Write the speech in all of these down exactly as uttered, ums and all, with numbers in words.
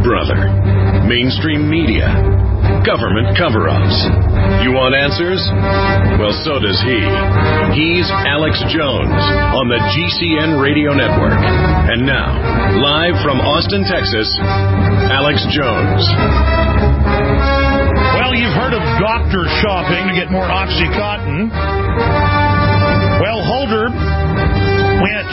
brother? Mainstream media? Government cover-ups? You want answers? Well, so does he. He's Alex Jones on the G C N Radio Network. And now, live from Austin, Texas, Alex Jones. Well, you've heard of doctor shopping to get more OxyContin. Well, Holder went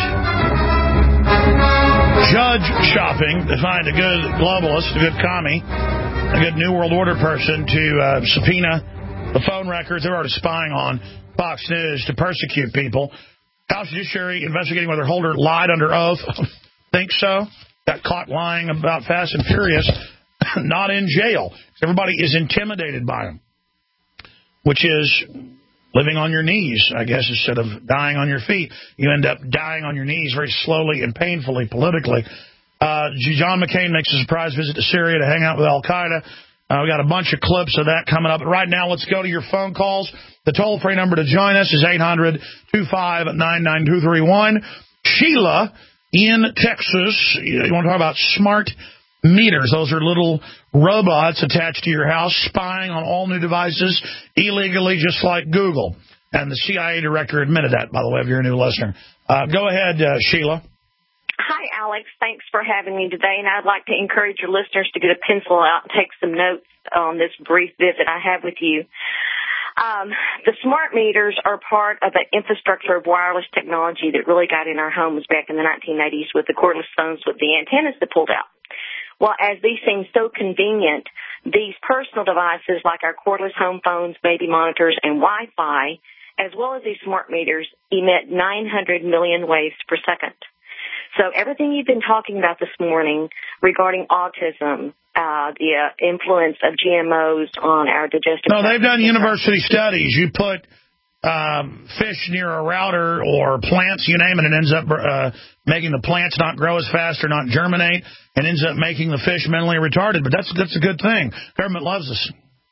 judge shopping to find a good globalist, a good commie, a good New World Order person to uh, subpoena the phone records they're already spying on Fox News to persecute people. House Judiciary investigating whether Holder lied under oath. Think so? Got caught lying about Fast and Furious. Not in jail. Everybody is intimidated by him, which is living on your knees, I guess, instead of dying on your feet. You end up dying on your knees very slowly and painfully politically. Uh, John McCain makes a surprise visit to Syria to hang out with Al-Qaeda. Uh, we got a bunch of clips of that coming up. But right now, let's go to your phone calls. The toll-free number to join us is eight hundred, two five nine, nine two three one. Sheila in Texas. You want to talk about smart meters? Those are little robots attached to your house, spying on all new devices illegally, just like Google. And the C I A director admitted that, by the way, if you're a new listener. Uh, go ahead, uh, Sheila. Hi, Alex. Thanks for having me today. And I'd like to encourage your listeners to get a pencil out and take some notes on this brief visit I have with you. Um, the smart meters are part of an infrastructure of wireless technology that really got in our homes back in the nineteen eighties with the cordless phones with the antennas that pulled out. Well, as these seem so convenient, these personal devices like our cordless home phones, baby monitors, and Wi-Fi, as well as these smart meters, emit nine hundred million waves per second. So everything you've been talking about this morning regarding autism, uh, the uh, influence of G M Os on our digestive... No, they've done university studies. You put um, fish near a router or plants, you name it, and it ends up uh, making the plants not grow as fast or not germinate, and ends up making the fish mentally retarded. But that's that's a good thing. Government loves us.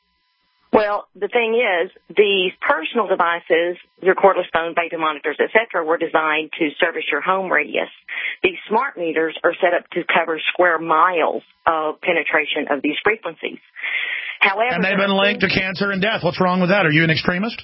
Well, the thing is, these personal devices, your cordless phone, baby monitors, et cetera, were designed to service your home radius. These smart meters are set up to cover square miles of penetration of these frequencies. However, and they've been linked to cancer and death. What's wrong with that? Are you an extremist?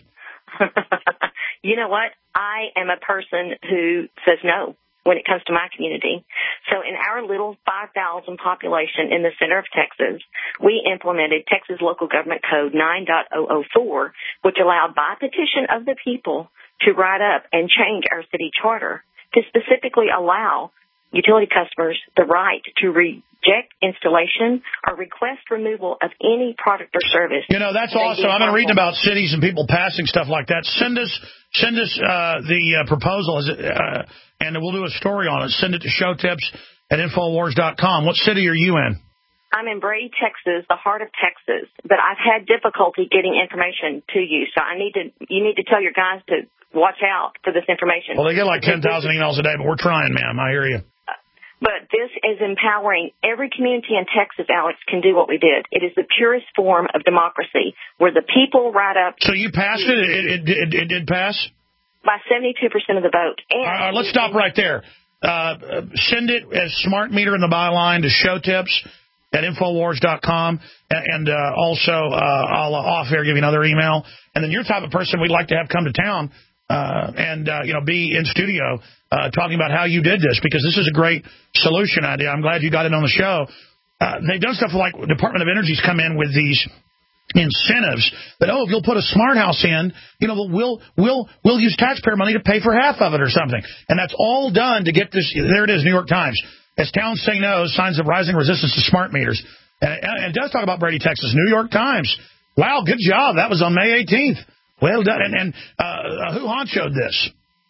You know what? I am a person who says no when it comes to my community. So in our little five thousand population in the center of Texas, we implemented Texas Local Government Code nine point oh oh four, which allowed by petition of the people to write up and change our city charter to specifically allow utility customers the right to reject installation or request removal of any product or service. You know, that's awesome. I've been reading about cities and people passing stuff like that. Send us send us uh, the uh, proposal, Is it, uh, and we'll do a story on it. Send it to showtips at infowars dot com. What city are you in? I'm in Brady, Texas, the heart of Texas, but I've had difficulty getting information to you, so I need to. You need to tell your guys to watch out for this information. Well, they get like ten thousand emails a day, but we're trying, ma'am. I hear you. But this is empowering. Every community in Texas, Alex, can do what we did. It is the purest form of democracy, where the people write up. So you passed it? It, it, it, it did pass? By seventy-two percent of the vote. And All right, let's stop right there. Uh, send it as smart meter in the byline to showtips at infowars dot com. And uh, also, uh, I'll uh, off air give you another email. And then you're the type of person we'd like to have come to town uh, and, uh, you know, be in studio uh, talking about how you did this, because this is a great solution idea. I'm glad you got it on the show. Uh, they've done stuff like Department of Energy's come in with these incentives that, oh, if you'll put a smart house in, you know, we'll we'll we'll use taxpayer money to pay for half of it or something. And that's all done to get this. There it is, New York Times. As towns say no, signs of rising resistance to smart meters. And it, and it does talk about Brady, Texas. New York Times. Wow, good job. That was on May eighteenth. Well done. And, and uh, who honchoed this?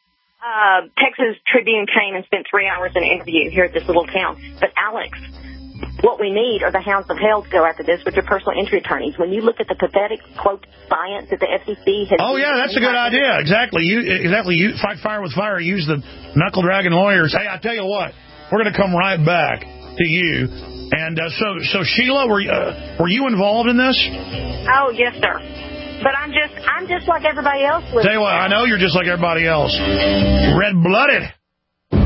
Uh, Texas Tribune came and spent three hours in an interview here at this little town. But, Alex, what we need are the hounds of hell to go after this, which are personal injury attorneys. When you look at the pathetic, quote, science that the F C C has... Oh, yeah, that's a good idea. Exactly. You exactly. You fight fire with fire. Use the knuckle-dragging lawyers. Hey, I tell you what, we're going to come right back to you. And uh, so, so Sheila, were, uh, were you involved in this? Oh, yes, sir. But I'm just I'm just like everybody else. Tell you what, I know you're just like everybody else. Red-blooded.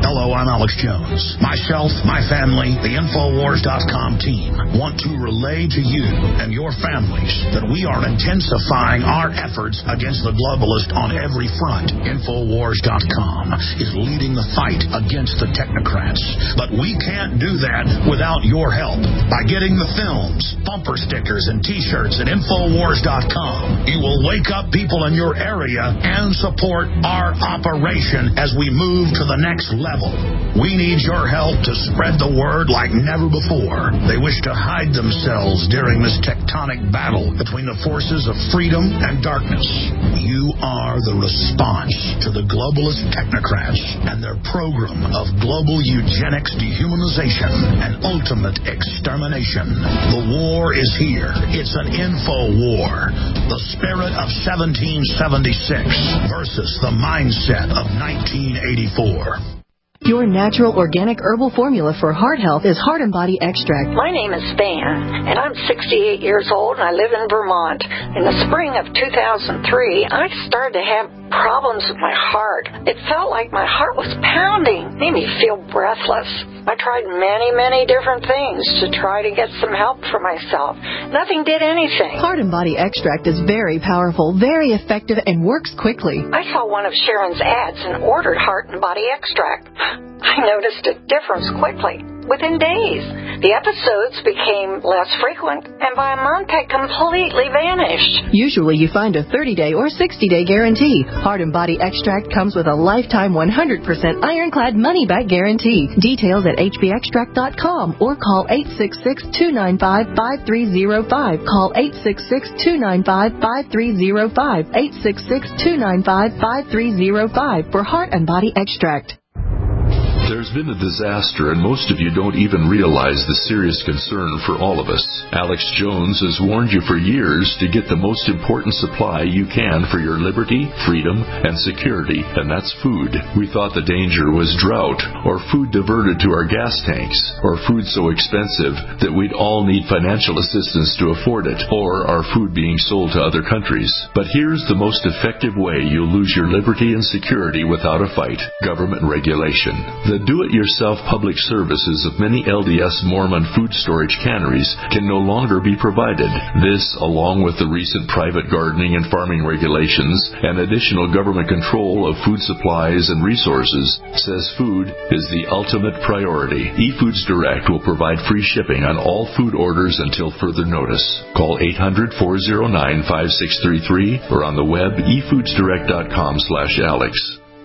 Hello, I'm Alex Jones. Myself, my family, the Infowars dot com team want to relay to you and your families that we are intensifying our efforts against the globalist on every front. Infowars dot com is leading the fight against the technocrats. But we can't do that without your help. By getting the films, bumper stickers, and T-shirts at Infowars dot com, you will wake up people in your area and support our operation as we move to the next level. We need your help to spread the word like never before. They wish to hide themselves during this tectonic battle between the forces of freedom and darkness. You are the response to the globalist technocrats and their program of global eugenics, dehumanization, and ultimate extermination. The war is here. It's an info war. The spirit of seventeen seventy-six versus the mindset of nineteen eighty-four. Your natural organic herbal formula for heart health is Heart and Body Extract. My name is Van, and I'm sixty-eight years old, and I live in Vermont. In the spring of two thousand three, I started to have problems with my heart. It felt like my heart was pounding, made me feel breathless. I tried many, many different things to try to get some help for myself. Nothing did anything. Heart and Body Extract is very powerful, very effective, and works quickly. I saw one of Sharon's ads and ordered Heart and Body Extract. I noticed a difference quickly, within days. The episodes became less frequent, and by a month had completely vanished. Usually you find a thirty-day or sixty-day guarantee. Heart and Body Extract comes with a lifetime one hundred percent ironclad money-back guarantee. Details at H B extract dot com or call eight six six, two nine five, five three zero five. Call eight six six, two nine five, five three zero five. eight six six, two nine five, five three zero five for Heart and Body Extract. There's been a disaster, and most of you don't even realize the serious concern for all of us. Alex Jones has warned you for years to get the most important supply you can for your liberty, freedom, and security, and that's food. We thought the danger was drought, or food diverted to our gas tanks, or food so expensive that we'd all need financial assistance to afford it, or our food being sold to other countries. But here's the most effective way you'll lose your liberty and security without a fight: government regulation. The do-it-yourself public services of many L D S Mormon food storage canneries can no longer be provided. This, along with the recent private gardening and farming regulations and additional government control of food supplies and resources, says food is the ultimate priority. eFoods Direct will provide free shipping on all food orders until further notice. Call eight hundred, four oh nine, five six three three or on the web e foods direct dot com slash Alex.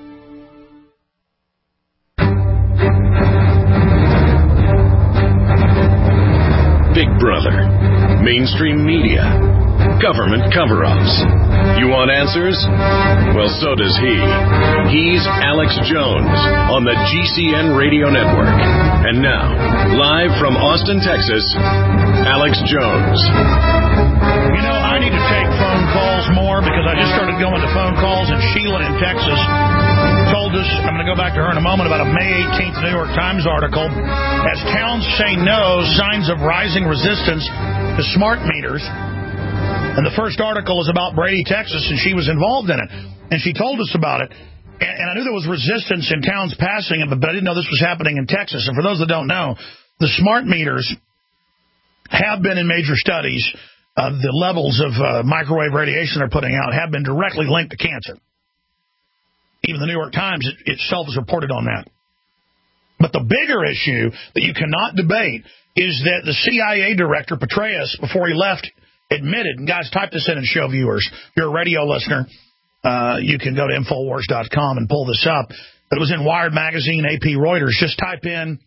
Big Brother, mainstream media, government cover-ups. You want answers? Well, so does he. He's Alex Jones on the G C N Radio Network. And now, live from Austin, Texas, Alex Jones. You know, I need to take phone calls more because I just started going to phone calls, and Sheila in Texas told us, I'm going to go back to her in a moment, about a May eighteenth New York Times article. As towns say no, signs of rising resistance to smart meters. And the first article is about Brady, Texas, and she was involved in it. And she told us about it. And, and I knew there was resistance in towns passing it, but, but I didn't know this was happening in Texas. And for those that don't know, the smart meters have been in major studies. Uh, the levels of uh, microwave radiation they're putting out have been directly linked to cancer. Even the New York Times itself has reported on that. But the bigger issue that you cannot debate is that the C I A director, Petraeus, before he left, admitted, and guys, type this in and show viewers. If you're a radio listener, uh, you can go to Infowars dot com and pull this up. But it was in Wired Magazine, A P, Reuters. Just type in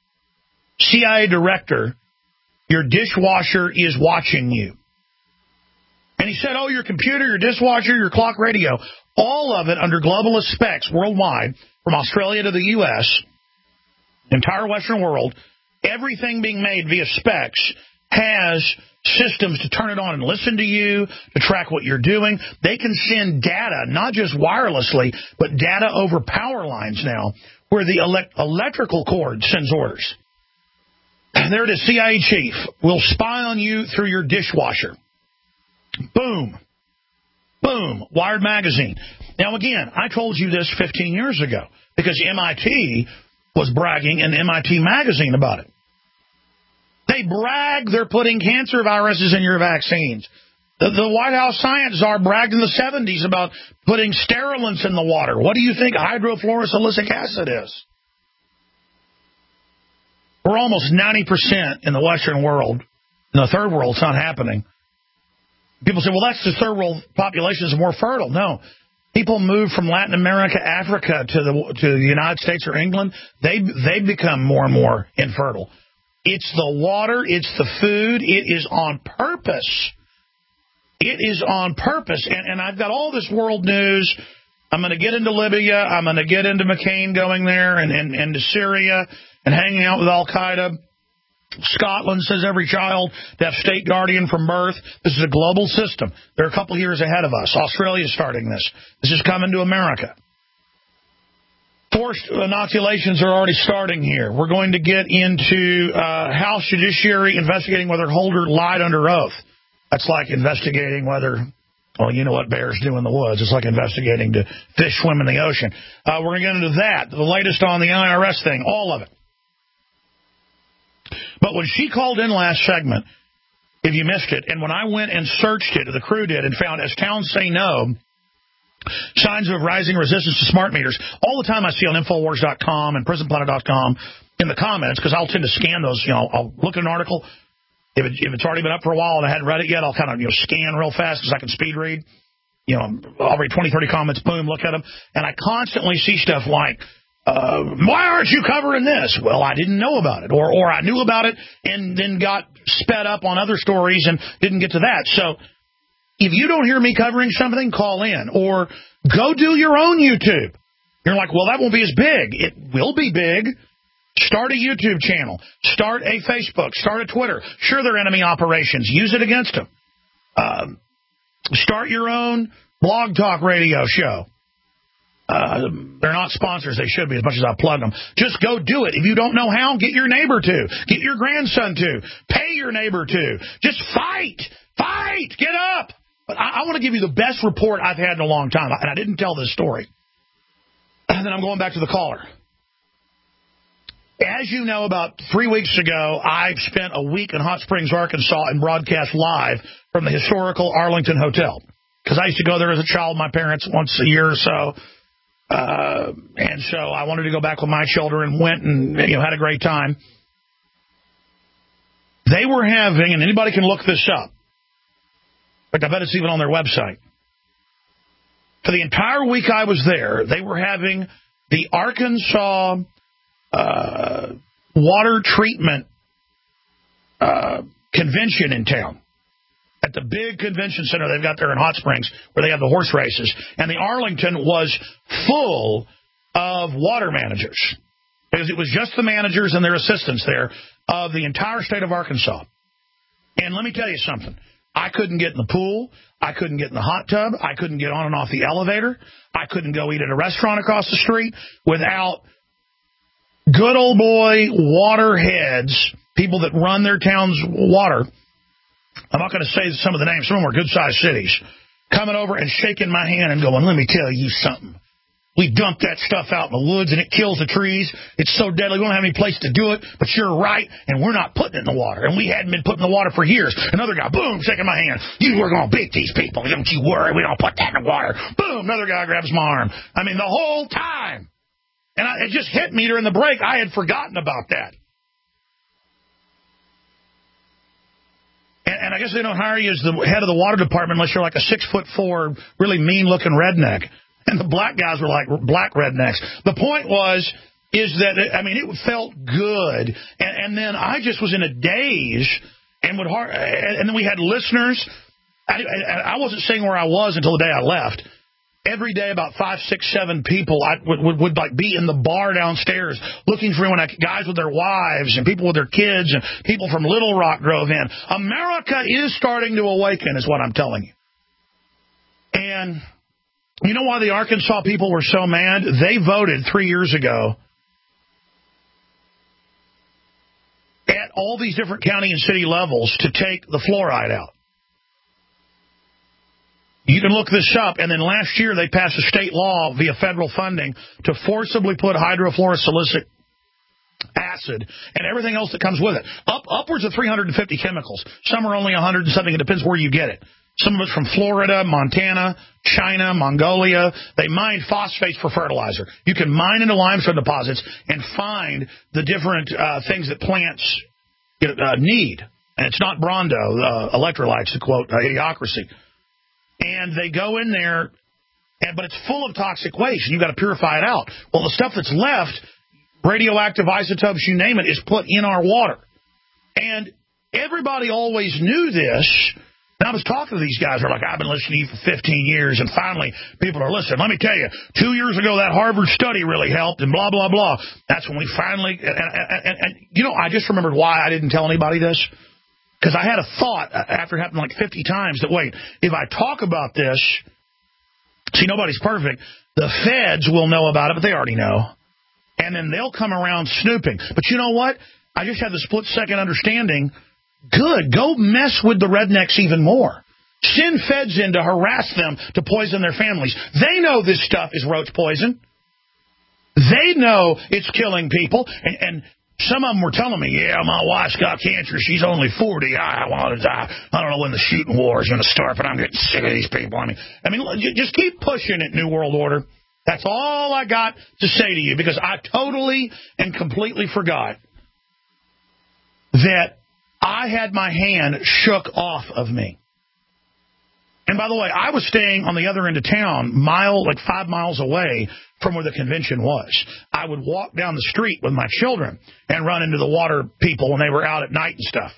C I A director, your dishwasher is watching you. And he said, oh, your computer, your dishwasher, your clock radio, all of it under globalist specs worldwide, from Australia to the U S, entire Western world, everything being made via specs has systems to turn it on and listen to you, to track what you're doing. They can send data, not just wirelessly, but data over power lines now, where the elect- electrical cord sends orders. And there it is, C I A chief will spy on you through your dishwasher. Boom. Boom. Wired Magazine. Now, again, I told you this fifteen years ago. because M I T was bragging in M I T magazine about it. They brag they're putting cancer viruses in your vaccines. The, the White House science czar bragged in the seventies about putting sterilants in the water. What do you think hydrofluorosilicic acid is? We're almost ninety percent in the Western world. In the third world, it's not happening. People say, well, that's the third world population is more fertile. No. People move from Latin America, Africa to the to the United States or England. They they become more and more infertile. It's the water. It's the food. It is on purpose. It is on purpose. And, and I've got all this world news. I'm going to get into Libya. I'm going to get into McCain going there and, and, and to Syria and hanging out with Al-Qaeda. Scotland says every child to have state guardian from birth. This is a global system. They're a couple years ahead of us. Australia is starting this. This is coming to America. Forced inoculations are already starting here. We're going to get into uh, House Judiciary investigating whether Holder lied under oath. That's like investigating whether, well, you know what bears do in the woods. It's like investigating do fish swim in the ocean. Uh, we're going to get into that, the latest on the I R S thing, all of it. But when she called in last segment, if you missed it, and when I went and searched it, the crew did, and found As Towns Say No, signs of rising resistance to smart meters, all the time I see on Infowars dot com and Prison Planet dot com in the comments, because I'll tend to scan those, you know, I'll look at an article. If, it, if it's already been up for a while and I hadn't read it yet, I'll kind of, you know, scan real fast because I can speed read. You know, I'll read twenty, thirty comments, boom, look at them. And I constantly see stuff like, uh, why aren't you covering this? Well, I didn't know about it. Or, or I knew about it and then got sped up on other stories and didn't get to that. So if you don't hear me covering something, call in. Or go do your own YouTube. You're like, well, that won't be as big. It will be big. Start a YouTube channel. Start a Facebook. Start a Twitter. Sure, they're enemy operations. Use it against them. Um, start your own blog talk radio show. Uh, they're not sponsors. They should be, as much as I plug them. Just go do it. If you don't know how, get your neighbor to. Get your grandson to. Pay your neighbor to. Just fight. Fight. Get up. But I, I want to give you the best report I've had in a long time. And I didn't tell this story. And then I'm going back to the caller. As you know, about three weeks ago, I spent a week in Hot Springs, Arkansas, and broadcast live from the historical Arlington Hotel. Because I used to go there as a child with my parents once a year or so. Uh, and so I wanted to go back with my children and went and, you know, had a great time. They were having, and anybody can look this up. In fact, I bet it's even on their website. For the entire week I was there, they were having the Arkansas Uh, water treatment uh, convention in town. At the big convention center they've got there in Hot Springs, where they have the horse races. And the Arlington was full of water managers. Because it was just the managers and their assistants there of the entire state of Arkansas. And let me tell you something. I couldn't get in the pool. I couldn't get in the hot tub. I couldn't get on and off the elevator. I couldn't go eat at a restaurant across the street without good old boy water heads, people that run their town's water. I'm not going to say some of the names. Some of them are good-sized cities. Coming over and shaking my hand and going, let me tell you something. We dump that stuff out in the woods and it kills the trees. It's so deadly. We don't have any place to do it, but you're right, and we're not putting it in the water. And we hadn't been putting in the water for years. Another guy, boom, shaking my hand. You were going to beat these people. Don't you worry. We don't put that in the water. Boom, another guy grabs my arm. I mean, the whole time. And I, it just hit me during the break. I had forgotten about that. And, and I guess they don't hire you as the head of the water department unless you're like a six foot four, really mean-looking redneck. And the black guys were like black rednecks. The point was, is that, I mean, it felt good. And, and then I just was in a daze. And would hard, and then we had listeners. I, I, I wasn't saying where I was until the day I left. Every day, about five, six, seven people I would, would, would like be in the bar downstairs looking for when I, guys with their wives and people with their kids and people from Little Rock drove in. America is starting to awaken, is what I'm telling you. And you know why the Arkansas people were so mad? They voted three years ago at all these different county and city levels to take the fluoride out. You can look this up. And then last year they passed a state law via federal funding to forcibly put hydrofluorosilicic acid and everything else that comes with it. Up upwards of three hundred fifty chemicals. Some are only one hundred and something. It depends where you get it. Some of it's from Florida, Montana, China, Mongolia. They mine phosphates for fertilizer. You can mine into limestone deposits and find the different uh, things that plants uh, need. And it's not Brawndo, uh, electrolytes, to quote uh, Idiocracy. And they go in there, and but it's full of toxic waste, and you've got to purify it out. Well, the stuff that's left, radioactive isotopes, you name it, is put in our water. And everybody always knew this. And I was talking to these guys. They're like, I've been listening to you for fifteen years, and finally people are listening. Let me tell you, two years ago that Harvard study really helped, and blah, blah, blah. That's when we finally, and, and, and, and you know, I just remembered why I didn't tell anybody this. Because I had a thought after it happened like fifty times that, wait, if I talk about this, see, nobody's perfect, the feds will know about it, but they already know. And then they'll come around snooping. But you know what? I just had the split-second understanding. Good. Go mess with the rednecks even more. Send feds in to harass them to poison their families. They know this stuff is roach poison. They know it's killing people. And, and some of them were telling me, yeah, my wife's got cancer. She's only forty. I want to die. I don't know when the shooting war is going to start, but I'm getting sick of these people. I mean, I mean, just keep pushing it, New World Order. That's all I got to say to you, because I totally and completely forgot that I had my hand shook off of me. And by the way, I was staying on the other end of town, mile, like five miles away from where the convention was. I would walk down the street with my children and run into the water people when they were out at night and stuff.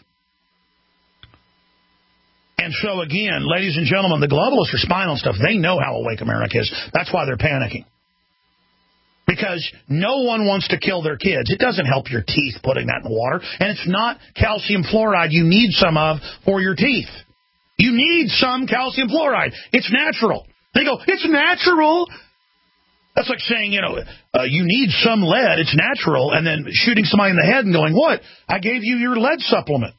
And so, again, ladies and gentlemen, the globalists are spying on stuff. They know how awake America is. That's why they're panicking. Because no one wants to kill their kids. It doesn't help your teeth putting that in the water. And it's not calcium fluoride you need some of for your teeth. You need some calcium fluoride. It's natural. They go, it's natural. That's like saying, you know, uh, you need some lead. It's natural. And then shooting somebody in the head and going, what? I gave you your lead supplement.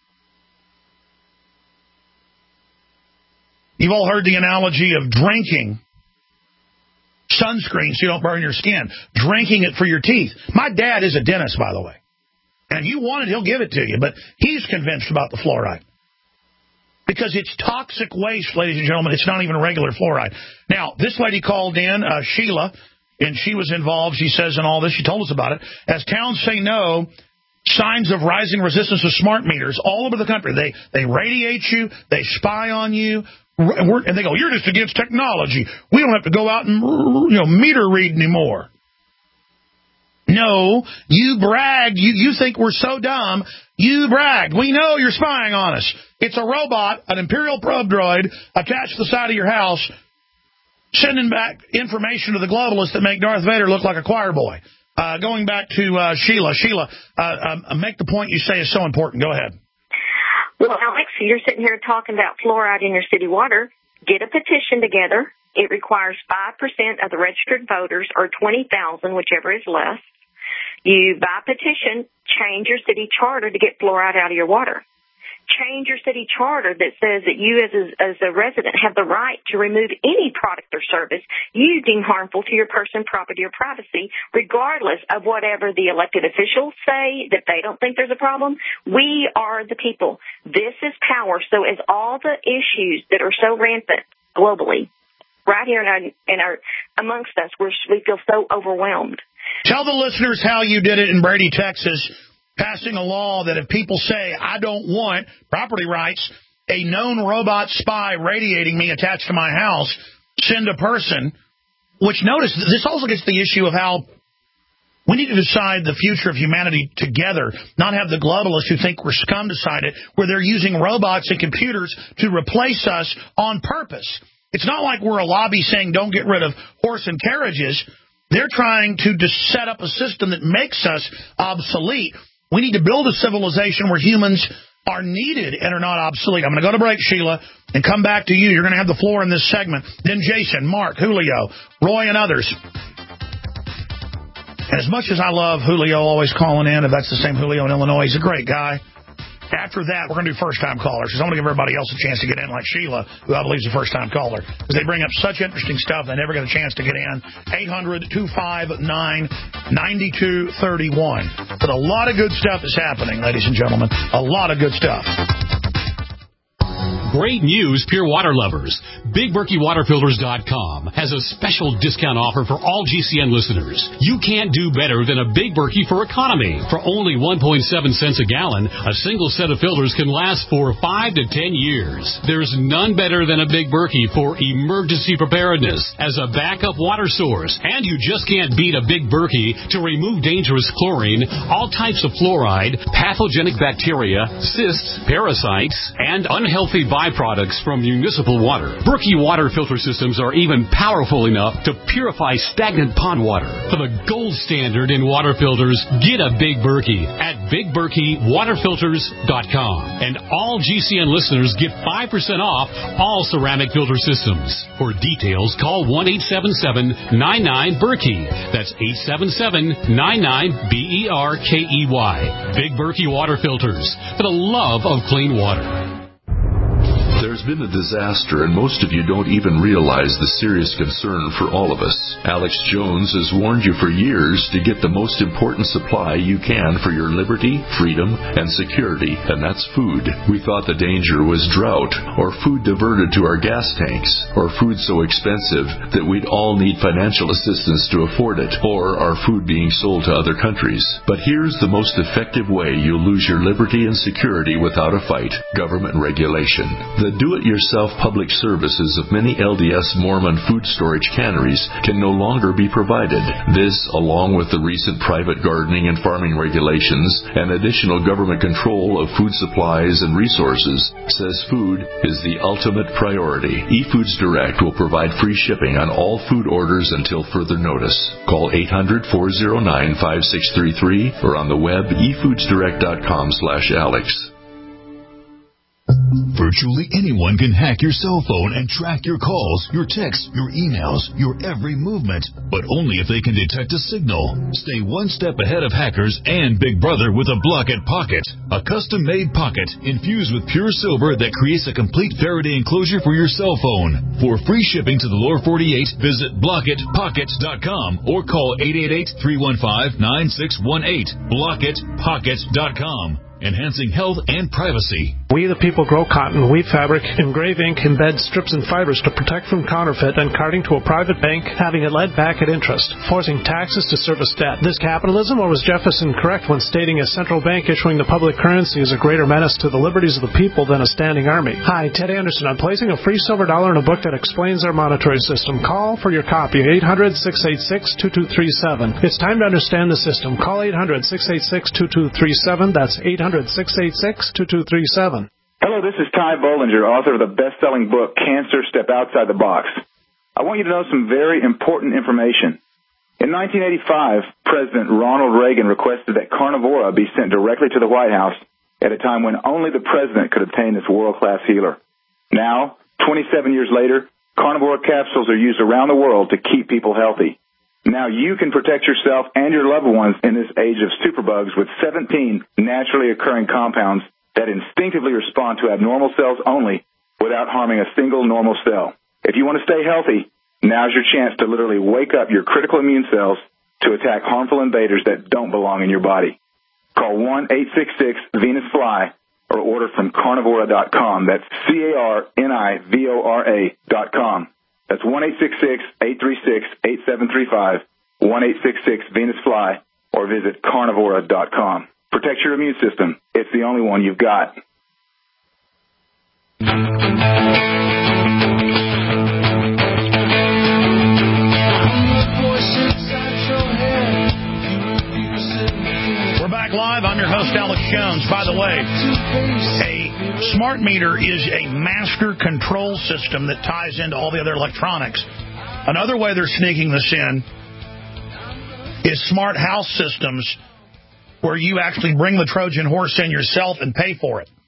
You've all heard the analogy of drinking sunscreen so you don't burn your skin. Drinking it for your teeth. My dad is a dentist, by the way. And if you want it, he'll give it to you. But he's convinced about the fluoride. Because it's toxic waste, ladies and gentlemen. It's not even a regular fluoride. Now, this lady called in, uh, Sheila, and she was involved, she says, in all this. She told us about it. As towns say no, signs of rising resistance to smart meters all over the country. They they radiate you. They spy on you. And they go, you're just against technology. We don't have to go out and, you know, meter read anymore. No, you bragged. You, you think we're so dumb. You bragged. We know you're spying on us. It's a robot, an Imperial probe droid, attached to the side of your house, sending back information to the globalists that make Darth Vader look like a choir boy. Uh, going back to uh, Sheila. Sheila, uh, uh, make the point you say is so important. Go ahead. Well, Alex, you're sitting here talking about fluoride in your city water. Get a petition together. It requires five percent of the registered voters, or twenty thousand, whichever is less. You, by petition, change your city charter to get fluoride out of your water. Change your city charter that says that you as a, as a resident have the right to remove any product or service you deem harmful to your person, property, or privacy, regardless of whatever the elected officials say, that they don't think there's a problem. We are the people. This is power. So as all the issues that are so rampant globally, right here in our, in our amongst us, we're, we feel so overwhelmed. Tell the listeners how you did it in Brady, Texas, passing a law that if people say, I don't want property rights, a known robot spy radiating me attached to my house, send a person, which notice, this also gets the issue of how we need to decide the future of humanity together, not have the globalists who think we're scum decide it, where they're using robots and computers to replace us on purpose. It's not like we're a lobby saying don't get rid of horse and carriages. They're trying to just set up a system that makes us obsolete. We need to build a civilization where humans are needed and are not obsolete. I'm going to go to break, Sheila, and come back to you. You're going to have the floor in this segment. Then Jason, Mark, Julio, Roy, and others. And as much as I love Julio always calling in, if that's the same Julio in Illinois, he's a great guy. After that, we're going to do first-time callers, because I want to give everybody else a chance to get in, like Sheila, who I believe is a first-time caller, because they bring up such interesting stuff, they never get a chance to get in. eight hundred, two five nine, nine two three one. But a lot of good stuff is happening, ladies and gentlemen. A lot of good stuff. Great news, pure water lovers. Big Berkey Water Filters dot com has a special discount offer for all G C N listeners. You can't do better than a Big Berkey for economy. For only one point seven cents a gallon, a single set of filters can last for five to ten years. There's none better than a Big Berkey for emergency preparedness as a backup water source. And you just can't beat a Big Berkey to remove dangerous chlorine, all types of fluoride, pathogenic bacteria, cysts, parasites, and unhealthy byproducts from municipal water. Berkey water filter systems are even powerful enough to purify stagnant pond water. For the gold standard in water filters, get a Big Berkey at Big Berkey Water Filters dot com. And all G C N listeners get five percent off all ceramic filter systems. For details, call one eight seven seven, nine nine, Berkey. That's eight seven seven, nine nine, B E R K E Y. Big Berkey Water Filters, for the love of clean water. There's been a disaster, and most of you don't even realize the serious concern for all of us. Alex Jones has warned you for years to get the most important supply you can for your liberty, freedom, and security, and that's food. We thought the danger was drought, or food diverted to our gas tanks, or food so expensive that we'd all need financial assistance to afford it, or our food being sold to other countries. But here's the most effective way you'll lose your liberty and security without a fight: government regulation. The do-it-yourself public services of many L D S Mormon food storage canneries can no longer be provided. This, along with the recent private gardening and farming regulations and additional government control of food supplies and resources, says food is the ultimate priority. eFoods Direct will provide free shipping on all food orders until further notice. Call eight hundred, four oh nine, five six three three or on the web e foods direct dot com slash Alex. Virtually anyone can hack your cell phone and track your calls, your texts, your emails, your every movement, but only if they can detect a signal. Stay one step ahead of hackers and Big Brother with a Blockit Pocket, a custom-made pocket infused with pure silver that creates a complete Faraday enclosure for your cell phone. For free shipping to the lower forty-eight, visit blockit pocket dot com or call eight eight eight, three one five, nine six one eight. blockit pocket dot com. Enhancing health and privacy. We the people grow cotton, weave fabric, engrave ink, embed strips and fibers to protect from counterfeit and carting to a private bank, having it led back at interest, forcing taxes to service debt. This capitalism, or was Jefferson correct when stating a central bank issuing the public currency is a greater menace to the liberties of the people than a standing army? Hi, Ted Anderson. I'm placing a free silver dollar in a book that explains our monetary system. Call for your copy, eight hundred, six eight six, two two three seven. It's time to understand the system. Call eight hundred, six eight six, two two three seven. That's eight hundred, six eight six, two two three seven. Hello, this is Ty Bollinger, author of the best-selling book, Cancer, Step Outside the Box. I want you to know some very important information. In nineteen eighty-five, President Ronald Reagan requested that Carnivora be sent directly to the White House at a time when only the president could obtain this world-class healer. Now, twenty-seven years later, Carnivora capsules are used around the world to keep people healthy. Now you can protect yourself and your loved ones in this age of superbugs with seventeen naturally occurring compounds that instinctively respond to abnormal cells only without harming a single normal cell. If you want to stay healthy, now's your chance to literally wake up your critical immune cells to attack harmful invaders that don't belong in your body. Call one eight six six Venus Fly or order from carnivora dot com. That's C A R N I V O R A dot com. That's one eight six six, eight three six, eight seven three five, one eight six six Venus Fly, or visit carnivora dot com. Protect your immune system. It's the only one you've got. We're back live. I'm your host, Alex Jones. By the way, a smart meter is a master control system that ties into all the other electronics. Another way they're sneaking this in is smart house systems, where you actually bring the Trojan horse in yourself and pay for it.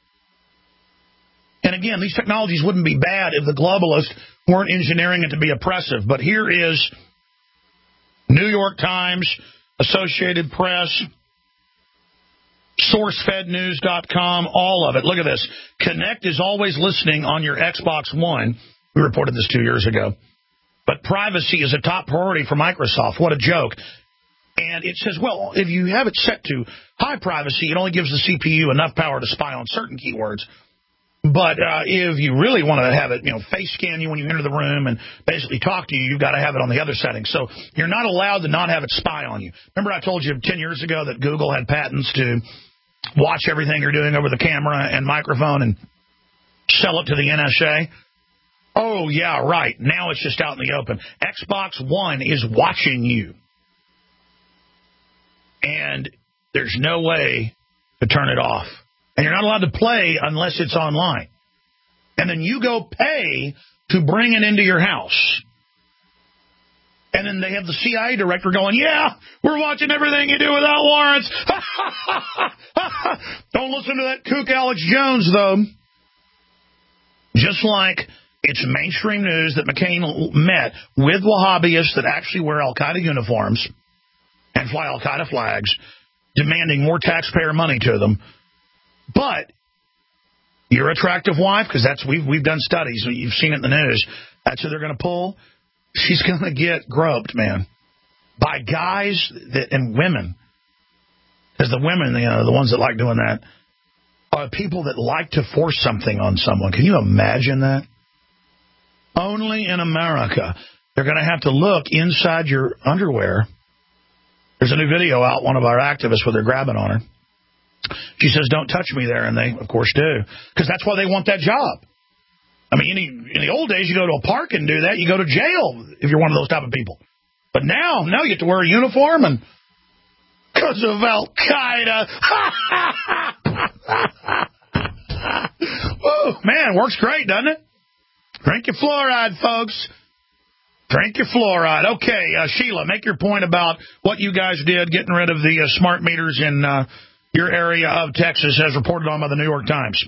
And again, these technologies wouldn't be bad if the globalists weren't engineering it to be oppressive. But here is New York Times, Associated Press, source fed news dot com, all of it. Look at this. Connect is always listening on your Xbox One. We reported this two years ago. But privacy is a top priority for Microsoft. What a joke. And it says, well, if you have it set to high privacy, it only gives the C P U enough power to spy on certain keywords. But uh, if you really want to have it, you know, face scan you when you enter the room and basically talk to you, you've got to have it on the other settings. So you're not allowed to not have it spy on you. Remember I told you ten years ago that Google had patents to watch everything you're doing over the camera and microphone and sell it to the N S A? Oh, yeah, right. Now it's just out in the open. Xbox One is watching you. And there's no way to turn it off. And you're not allowed to play unless it's online. And then you go pay to bring it into your house. And then they have the C I A director going, yeah, we're watching everything you do without warrants. Don't listen to that kook Alex Jones, though. Just like it's mainstream news that McCain met with Wahhabis that actually wear Al-Qaeda uniforms and fly Al-Qaeda flags, demanding more taxpayer money to them. But your attractive wife, because that's we've we've done studies, you've seen it in the news. That's who they're going to pull. She's going to get groped, man, by guys that and women. Because the women, you know, the ones that like doing that, are people that like to force something on someone. Can you imagine that? Only in America, they're going to have to look inside your underwear. There's a new video out, one of our activists, where they're grabbing on her. She says, don't touch me there, and they, of course, do. Because that's why they want that job. I mean, in the, in the old days, you go to a park and do that. You go to jail if you're one of those type of people. But now, now you get to wear a uniform, and because of Al-Qaeda. Oh, man, works great, doesn't it? Drink your fluoride, folks. Drink your fluoride. Okay, uh, Sheila, make your point about what you guys did, getting rid of the uh, smart meters in uh, your area of Texas, as reported on by the New York Times.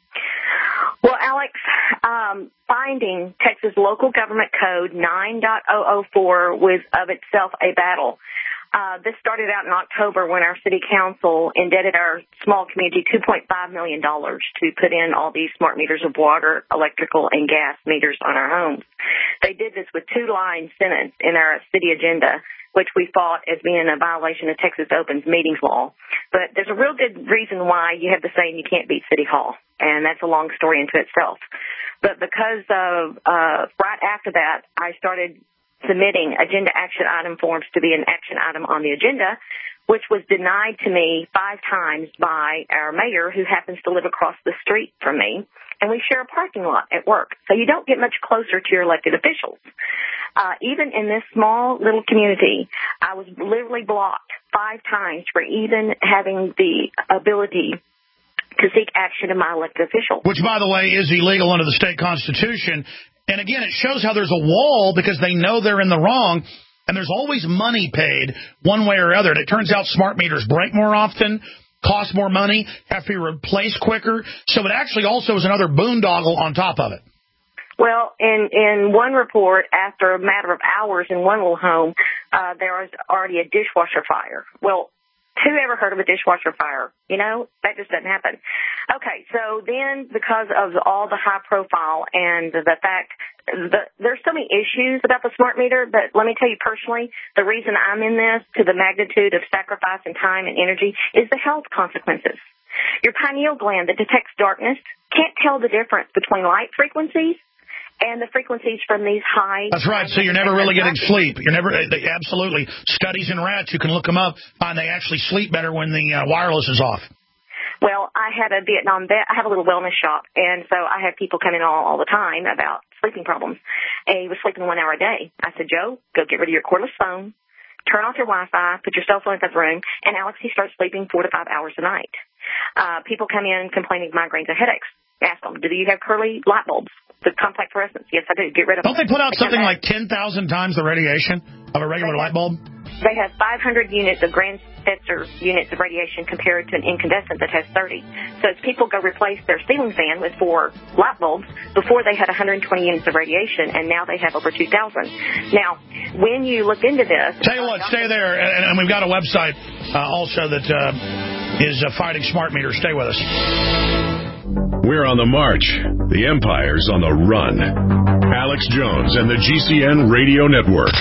Well, Alex, um, finding Texas Local Government Code nine point oh oh four was of itself a battle. Uh, this started out in October when our city council indebted our small community two point five million dollars to put in all these smart meters of water, electrical, and gas meters on our homes. They did this with two-line sentence in our city agenda, which we fought as being a violation of Texas Opens meetings law. But there's a real good reason why you have the saying you can't beat City Hall, and that's a long story into itself. But because of uh, right after that, I started submitting agenda action item forms to be an action item on the agenda, which was denied to me five times by our mayor, who happens to live across the street from me, and we share a parking lot at work. So you don't get much closer to your elected officials. Uh, even in this small little community, I was literally blocked five times for even having the ability to seek action of my elected official. Which, by the way, is illegal under the state constitution. And again, it shows how there's a wall because they know they're in the wrong, and there's always money paid one way or other. And it turns out smart meters break more often, cost more money, have to be replaced quicker. So it actually also is another boondoggle on top of it. Well, in, in one report, after a matter of hours in one little home, uh, there was already a dishwasher fire. Well, who ever heard of a dishwasher fire? You know, that just doesn't happen. Okay, so then because of all the high profile and the fact that there's so many issues about the smart meter, but let me tell you personally, the reason I'm in this to the magnitude of sacrifice and time and energy is the health consequences. Your pineal gland that detects darkness can't tell the difference between light frequencies and the frequencies from these high... That's right, so you're never really getting sleep. You're never... They, absolutely. Studies in rats, you can look them up, find they actually sleep better when the uh, wireless is off. Well, I had a Vietnam vet. I have a little wellness shop, and so I have people come in all, all the time about sleeping problems. And he was sleeping one hour a day. I said, Joe, go get rid of your cordless phone, turn off your Wi-Fi, put your cell phone in the room, and Alex, he starts sleeping four to five hours a night. Uh, people come in complaining of migraines and headaches. Ask them, do you have curly light bulbs? The compact fluorescence? Yes, I do. Get rid of them. Don't they put out something like ten thousand times the radiation of a regular light bulb? They have five hundred units of Grand Spitzer units of radiation compared to an incandescent that has thirty. So as people go replace their ceiling fan with four light bulbs, before they had one hundred twenty units of radiation, and now they have over two thousand. Now, when you look into this... Tell you what, stay there, and, and we've got a website uh, also that... Uh, is uh, fighting smart meters. Stay with us. We're on the march. The Empire's on the run. Alex Jones and the G C N Radio Network.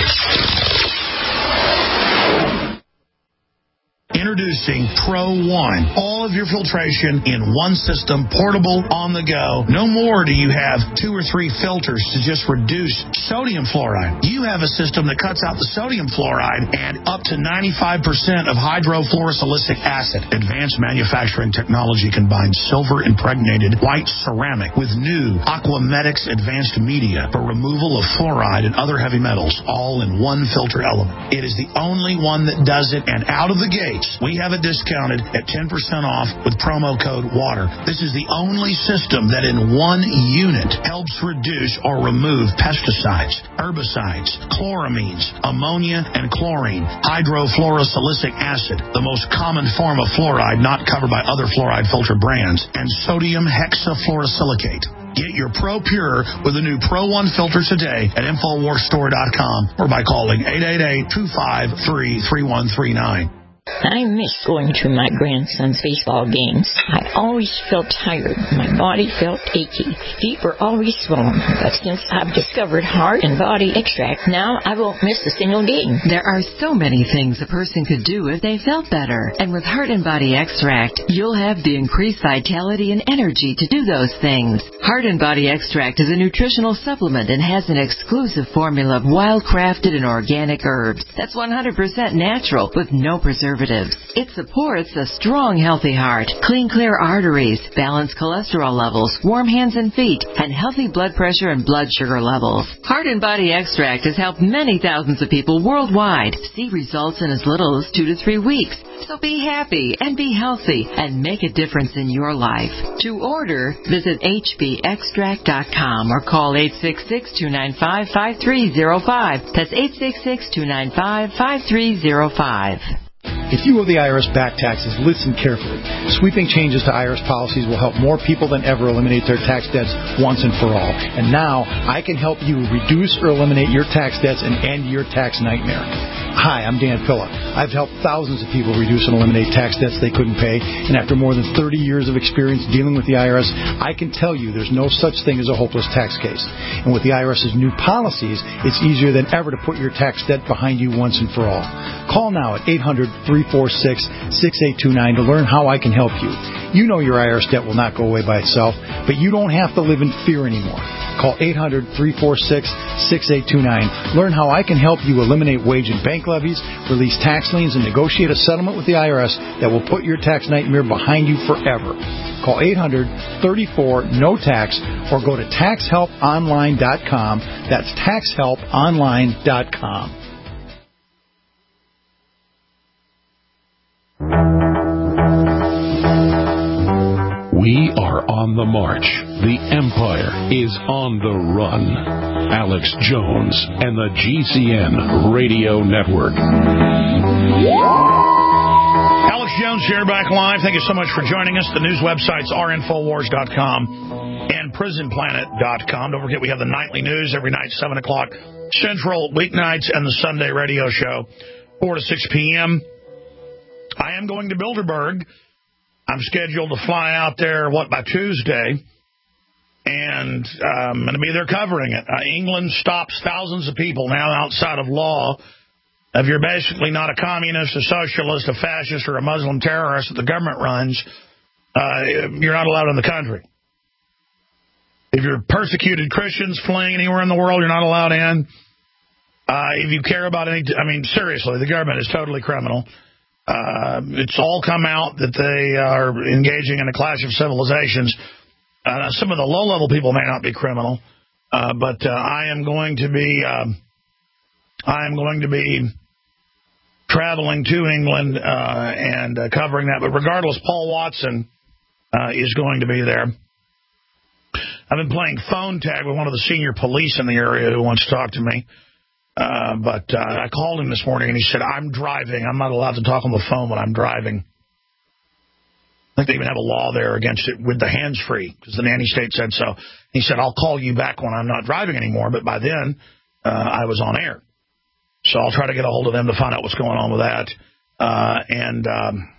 Introducing Pro One. All of your filtration in one system, portable, on the go. No more do you have two or three filters to just reduce sodium fluoride. You have a system that cuts out the sodium fluoride and up to ninety-five percent of hydrofluorosilicic acid. Advanced manufacturing technology combines silver-impregnated white ceramic with new Aquamedics advanced media for removal of fluoride and other heavy metals, all in one filter element. It is the only one that does it, and out of the gates, we have it discounted at ten percent off with promo code WATER. This is the only system that in one unit helps reduce or remove pesticides, herbicides, chloramines, ammonia, and chlorine, hydrofluorosilicic acid, the most common form of fluoride not covered by other fluoride filter brands, and sodium hexafluorosilicate. Get your Pro Pure with the new Pro One filter today at Infowars Store dot com or by calling eight eight eight, two five three, three one three nine. I miss going to my grandson's baseball games. I always felt tired. My body felt achy. Feet were always swollen. But since I've discovered Heart and Body Extract, now I won't miss a single game. There are so many things a person could do if they felt better. And with Heart and Body Extract, you'll have the increased vitality and energy to do those things. Heart and Body Extract is a nutritional supplement and has an exclusive formula of wild-crafted and organic herbs that's one hundred percent natural with no preservatives. It supports a strong, healthy heart, clean, clear arteries, balanced cholesterol levels, warm hands and feet, and healthy blood pressure and blood sugar levels. Heart and Body Extract has helped many thousands of people worldwide see results in as little as two to three weeks. So be happy and be healthy and make a difference in your life. To order, visit H B extract dot com or call eight six six, two nine five, five three zero five. That's eight six six, two nine five, five three zero five. If you owe the I R S back taxes, listen carefully. Sweeping changes to I R S policies will help more people than ever eliminate their tax debts once and for all. And now, I can help you reduce or eliminate your tax debts and end your tax nightmare. Hi, I'm Dan Pilla. I've helped thousands of people reduce and eliminate tax debts they couldn't pay, and after more than thirty years of experience dealing with the I R S, I can tell you there's no such thing as a hopeless tax case. And with the I R S's new policies, it's easier than ever to put your tax debt behind you once and for all. Call now at eight hundred, three four six, six eight two nine to learn how I can help you. You know your I R S debt will not go away by itself, but you don't have to live in fear anymore. Call eight hundred, three four six, six eight two nine. Learn how I can help you eliminate wage and bank levies, release tax liens, and negotiate a settlement with the I R S that will put your tax nightmare behind you forever. Call eight hundred, three four, N O tax or go to tax help online dot com. That's tax help online dot com. We are on the march. The Empire is on the run. Alex Jones and the G C N Radio Network. Alex Jones here, back live. Thank you so much for joining us. The news websites are Infowars dot com and Prison Planet dot com. Don't forget we have the nightly news every night, seven o'clock Central, weeknights, and the Sunday radio show, four to six p.m. I am going to Bilderberg. I'm scheduled to fly out there, what, by Tuesday, and I'm going to be there covering it. Uh, England stops thousands of people now outside of law. If you're basically not a communist, a socialist, a fascist, or a Muslim terrorist that the government runs, uh, you're not allowed in the country. If you're persecuted Christians fleeing anywhere in the world, you're not allowed in. Uh, if you care about any, I mean, seriously, the government is totally criminal. Uh, it's all come out that they are engaging in a clash of civilizations. Uh, some of the low-level people may not be criminal, uh, but uh, I am going to be um, I am going to be traveling to England uh, and uh, covering that. But regardless, Paul Watson uh, is going to be there. I've been playing phone tag with one of the senior police in the area who wants to talk to me. Uh, but uh, I called him this morning, and he said, I'm driving. I'm not allowed to talk on the phone when I'm driving. I think they even have a law there against it with the hands-free, because the nanny state said so. He said, I'll call you back when I'm not driving anymore, but by then uh, I was on air. So I'll try to get a hold of them to find out what's going on with that. Uh, and um,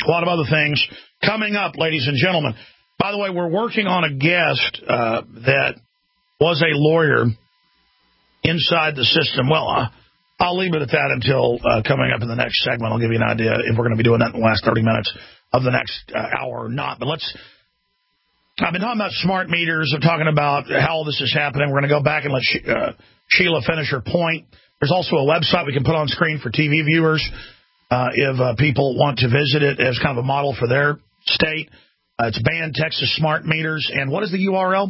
A lot of other things coming up, ladies and gentlemen. By the way, we're working on a guest uh, that was a lawyer inside the system. Well, uh, I'll leave it at that until uh, coming up in the next segment. I'll give you an idea if we're going to be doing that in the last thirty minutes of the next uh, hour or not. But let's... I've been talking about smart meters. I'm talking about how all this is happening. We're going to go back and let she, uh, Sheila finish her point. There's also a website we can put on screen for T V viewers uh, if uh, people want to visit it as kind of a model for their state. Uh, it's Ban Texas Smart Meters. And what is the U R L?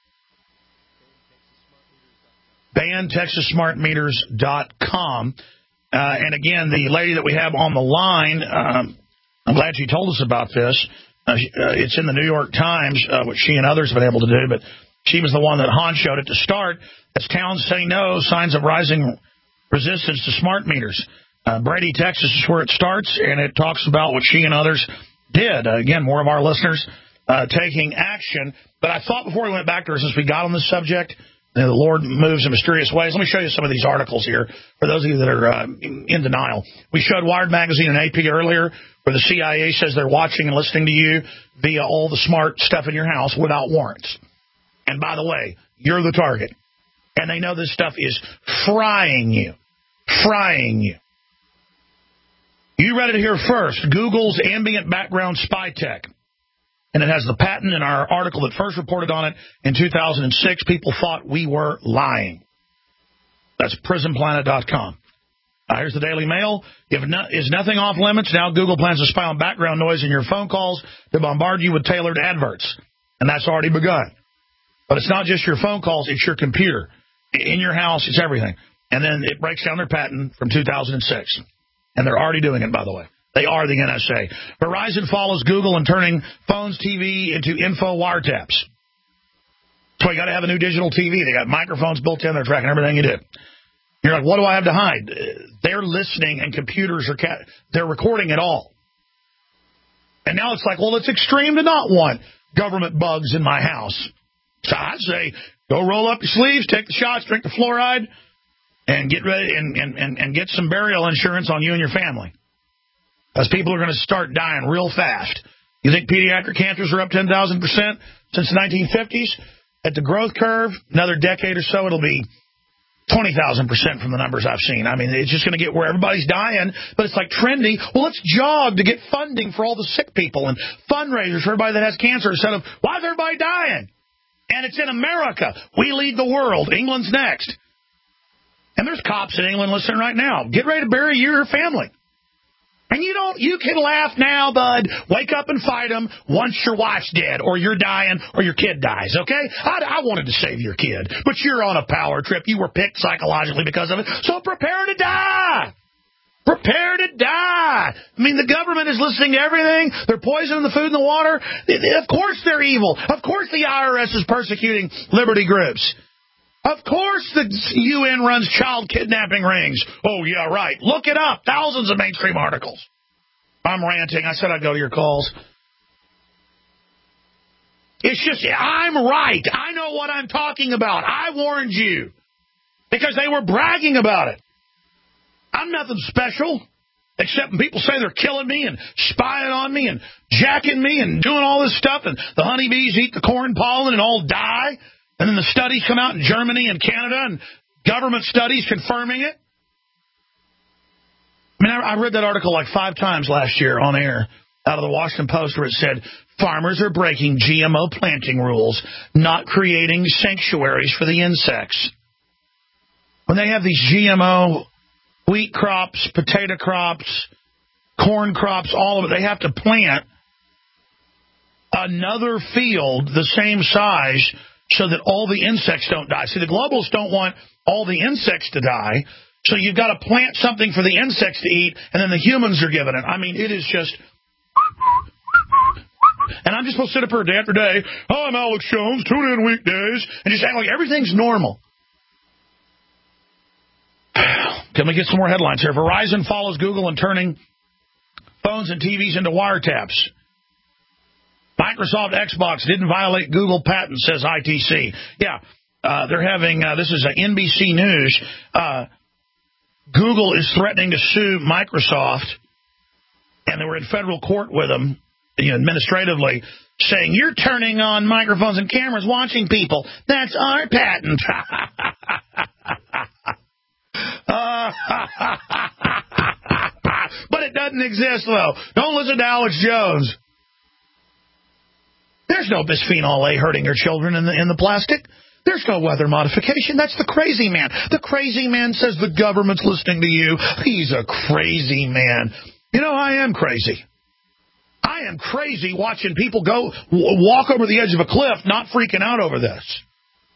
ban texas smart meters dot com. Uh, and again, the lady that we have on the line, um, I'm glad she told us about this. Uh, it's in the New York Times, uh, which she and others have been able to do, but she was the one that Han showed it to start. As towns say no, signs of rising resistance to smart meters. Uh, Brady, Texas is where it starts, and it talks about what she and others did. Uh, again, more of our listeners uh, taking action. But I thought before we went back to her, since we got on this subject, you know, the Lord moves in mysterious ways. Let me show you some of these articles here for those of you that are uh, in denial. We showed Wired Magazine and A P earlier where the C I A says they're watching and listening to you via all the smart stuff in your house without warrants. And by the way, you're the target. And they know this stuff is frying you. Frying you. You read it here first. Google's ambient background spy tech. And it has the patent in our article that first reported on it in two thousand six. People thought we were lying. That's prison planet dot com. Uh, here's the Daily Mail. If no, is nothing off limits, now Google plans to spy on background noise in your phone calls to bombard you with tailored adverts. And that's already begun. But it's not just your phone calls, it's your computer. In your house, it's everything. And then it breaks down their patent from two thousand six. And they're already doing it, by the way. They are the N S A. Verizon follows Google in turning phones, T V into info wiretaps. That's why you got to have a new digital T V. They got microphones built in. They're tracking everything you do. You're like, what do I have to hide? They're listening, and computers are ca- they're recording it all. And now it's like, well, it's extreme to not want government bugs in my house. So I say, go roll up your sleeves, take the shots, drink the fluoride, and get ready and, and, and, and get some burial insurance on you and your family. Because people are going to start dying real fast. You think pediatric cancers are up ten thousand percent since the nineteen fifties? At the growth curve, another decade or so, it'll be twenty thousand percent from the numbers I've seen. I mean, it's just going to get where everybody's dying, but it's like trendy. Well, let's jog to get funding for all the sick people and fundraisers for everybody that has cancer instead of, why is everybody dying? And it's in America. We lead the world. England's next. And there's cops in England listening right now. Get ready to bury your family. And you don't, you can laugh now, bud. Wake up and fight them once your wife's dead or you're dying or your kid dies, okay? I, I wanted to save your kid, but you're on a power trip. You were picked psychologically because of it. So prepare to die. Prepare to die. I mean, the government is listening to everything. They're poisoning the food and the water. Of course they're evil. Of course the I R S is persecuting liberty groups. Of course the U N runs child kidnapping rings. Oh, yeah, right. Look it up. Thousands of mainstream articles. I'm ranting. I said I'd go to your calls. It's just, I'm right. I know what I'm talking about. I warned you. Because they were bragging about it. I'm nothing special. Except when people say they're killing me and spying on me and jacking me and doing all this stuff. And the honeybees eat the corn pollen and all die. And then the studies come out in Germany and Canada and government studies confirming it. I mean, I read that article like five times last year on air out of the Washington Post where it said farmers are breaking G M O planting rules, not creating sanctuaries for the insects. When they have these G M O wheat crops, potato crops, corn crops, all of it, they have to plant another field the same size so that all the insects don't die. See, the globalists don't want all the insects to die, so you've got to plant something for the insects to eat, and then the humans are given it. I mean, it is just... And I'm just supposed to sit up here day after day, oh, I'm Alex Jones, tune in weekdays, and just act like everything's normal. Can we get some more headlines here? Verizon follows Google in turning phones and T Vs into wiretaps. Microsoft Xbox didn't violate Google patent, says I T C. Yeah, uh, they're having, uh, this is uh, N B C News. Uh, Google is threatening to sue Microsoft, and they were in federal court with them, you know, administratively, saying, you're turning on microphones and cameras watching people. That's our patent. uh, but it doesn't exist, though. Don't listen to Alex Jones. There's no bisphenol A hurting your children in the in the plastic. There's no weather modification. That's the crazy man. The crazy man says the government's listening to you. He's a crazy man. You know, I am crazy. I am crazy watching people go w- walk over the edge of a cliff, not freaking out over this.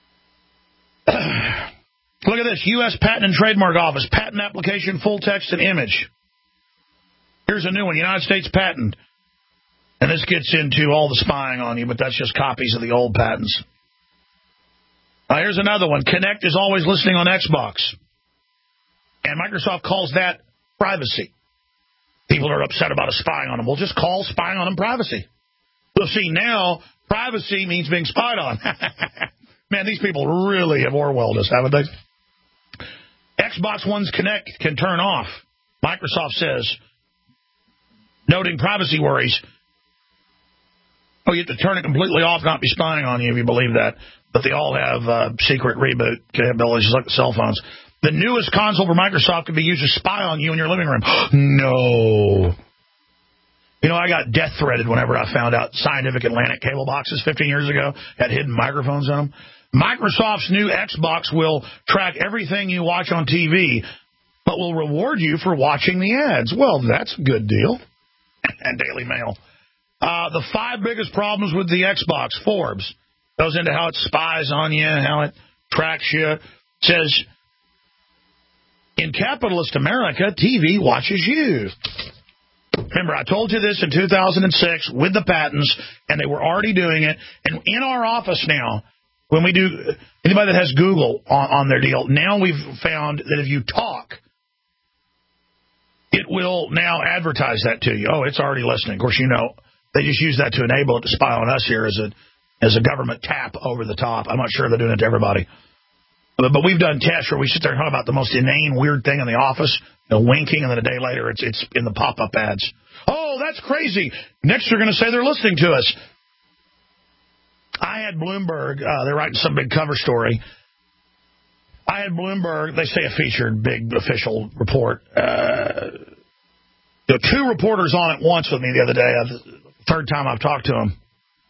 Look at this. U S Patent and Trademark Office. Patent application, full text and image. Here's a new one. United States patent. And this gets into all the spying on you, but that's just copies of the old patents. Uh, here's another one. Kinect is always listening on Xbox. And Microsoft calls that privacy. People are upset about us spying on them. Well, just call spying on them privacy. Well, see, now privacy means being spied on. Man, these people really have Orwelled us, haven't they? Xbox One's Kinect can turn off, Microsoft says, noting privacy worries. Oh, you have to turn it completely off, not be spying on you if you believe that. But they all have uh, secret reboot capabilities, just like the cell phones. The newest console for Microsoft can be used to spy on you in your living room. No. You know, I got death threaded whenever I found out Scientific Atlantic cable boxes fifteen years ago had hidden microphones in them. Microsoft's new Xbox will track everything you watch on T V, but will reward you for watching the ads. Well, that's a good deal. And Daily Mail. Uh, the five biggest problems with the Xbox, Forbes, goes into how it spies on you, how it tracks you. It says, in capitalist America, T V watches you. Remember, I told you this in two thousand six with the patents, and they were already doing it. And in our office now, when we do, anybody that has Google on, on their deal, now we've found that if you talk, it will now advertise that to you. Oh, it's already listening. Of course, you know, they just use that to enable it to spy on us here as a as a government tap over the top. I'm not sure they're doing it to everybody. But, but we've done tests where we sit there and talk about the most inane, weird thing in the office, you know, winking, and then a day later it's it's in the pop-up ads. Oh, that's crazy. Next they're going to say they're listening to us. I had Bloomberg, uh, they're writing some big cover story. I had Bloomberg, they say a featured big official report. Uh, there were two reporters on at once with me the other day, the third time I've talked to them.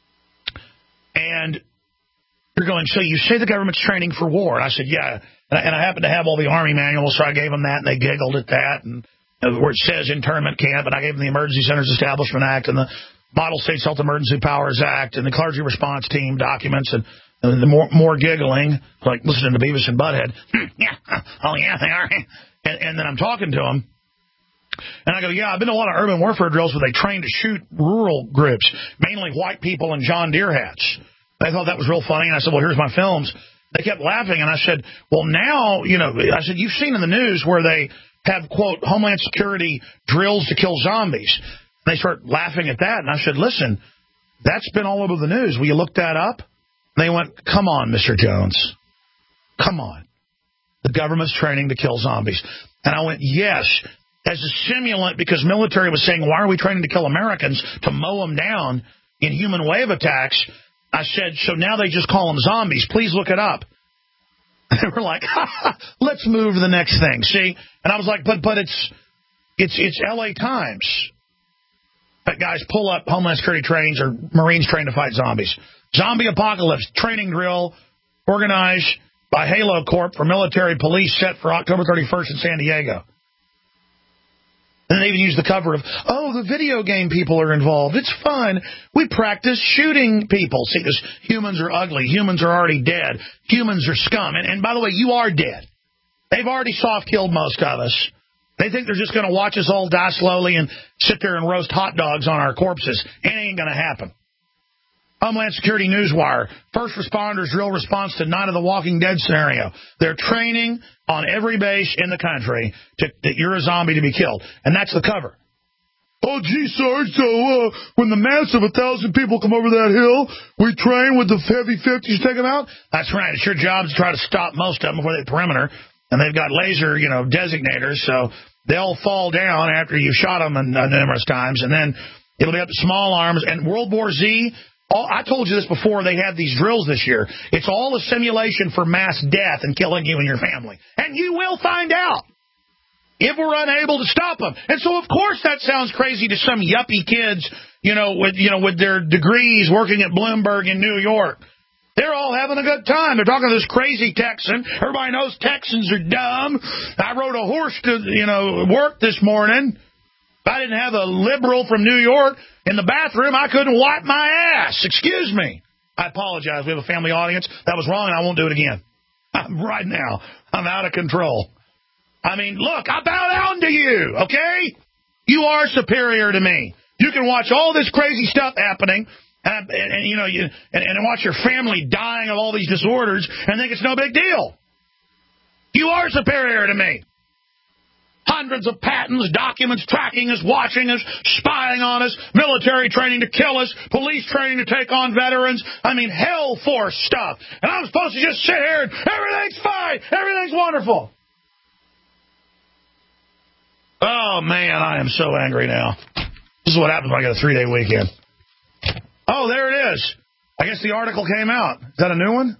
And they're going, so you say the government's training for war. And I said, yeah. And I, and I happened to have all the Army manuals, so I gave them that, and they giggled at that. And uh, where it says internment camp, and I gave them the Emergency Centers Establishment Act and the Model States Health Emergency Powers Act and the Clergy Response Team documents, and, and the more, more giggling, like listening to Beavis and Butthead. yeah, oh, yeah, they are. And, and then I'm talking to them. And I go, yeah, I've been to a lot of urban warfare drills where they train to shoot rural groups, mainly white people in John Deere hats. They thought that was real funny, and I said, well, here's my films. They kept laughing, and I said, well, now, you know, I said, you've seen in the news where they have, quote, Homeland Security drills to kill zombies. And they start laughing at that, and I said, listen, that's been all over the news. Will you look that up? And they went, come on, Mister Jones. Come on. The government's training to kill zombies. And I went, yes. As a simulant, because military was saying, why are we training to kill Americans, to mow them down in human wave attacks? I said, so now they just call them zombies. Please look it up. And they were like, let's move to the next thing. See? And I was like, but but it's it's it's L A Times. But guys, pull up Homeland Security trainings or Marines trained to fight zombies. Zombie apocalypse training drill organized by Halo Corp for military police set for October thirty-first in San Diego. And they even use the cover of, oh, the video game people are involved. It's fun. We practice shooting people. See, because humans are ugly. Humans are already dead. Humans are scum. And, and by the way, you are dead. They've already soft-killed most of us. They think they're just going to watch us all die slowly and sit there and roast hot dogs on our corpses. It ain't going to happen. Homeland Security Newswire. First responders drill response to Night of the Walking Dead scenario. They're training on every base in the country to, that you're a zombie to be killed. And that's the cover. Oh, gee, Sarge, so uh, when the mass of a thousand people come over that hill, we train with the heavy fifties to take them out? That's right. It's your job to try to stop most of them before they perimeter. And they've got laser, you know, designators, so they'll fall down after you've shot them uh, numerous times, and then it'll be up to small arms. And World War Z, all, I told you this before, they had these drills this year. It's all a simulation for mass death and killing you and your family. And you will find out if we're unable to stop them. And so, of course, that sounds crazy to some yuppie kids, you know, with you know with their degrees working at Bloomberg in New York. They're all having a good time. They're talking to this crazy Texan. Everybody knows Texans are dumb. I rode a horse to, you know, work this morning. If I didn't have a liberal from New York in the bathroom, I couldn't wipe my ass. Excuse me. I apologize. We have a family audience. That was wrong, and I won't do it again. I'm, right now, I'm out of control. I mean, look, I bow down to you, okay? You are superior to me. You can watch all this crazy stuff happening, And, and, and you know, you and, and watch your family dying of all these disorders and think it's no big deal. You are superior to me. Hundreds of patents, documents tracking us, watching us, spying on us, military training to kill us, police training to take on veterans. I mean, hell force stuff. And I'm supposed to just sit here and everything's fine, everything's wonderful. Oh, man, I am so angry now. This is what happens when I get a three-day weekend. Oh, there it is. I guess the article came out. Is that a new one?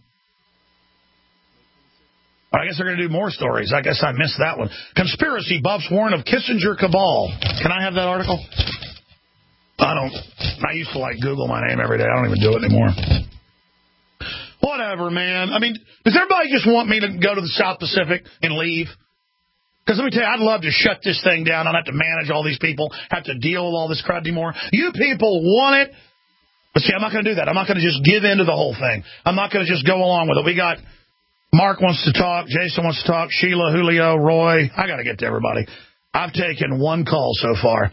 I guess they're going to do more stories. I guess I missed that one. Conspiracy buffs warn of Kissinger cabal. Can I have that article? I don't. I used to, like, Google my name every day. I don't even do it anymore. Whatever, man. I mean, does everybody just want me to go to the South Pacific and leave? Because let me tell you, I'd love to shut this thing down. I don't have to manage all these people, have to deal with all this crap anymore. You people want it. But see, I'm not going to do that. I'm not going to just give in to the whole thing. I'm not going to just go along with it. We got Mark wants to talk. Jason wants to talk. Sheila, Julio, Roy. I got to get to everybody. I've taken one call so far.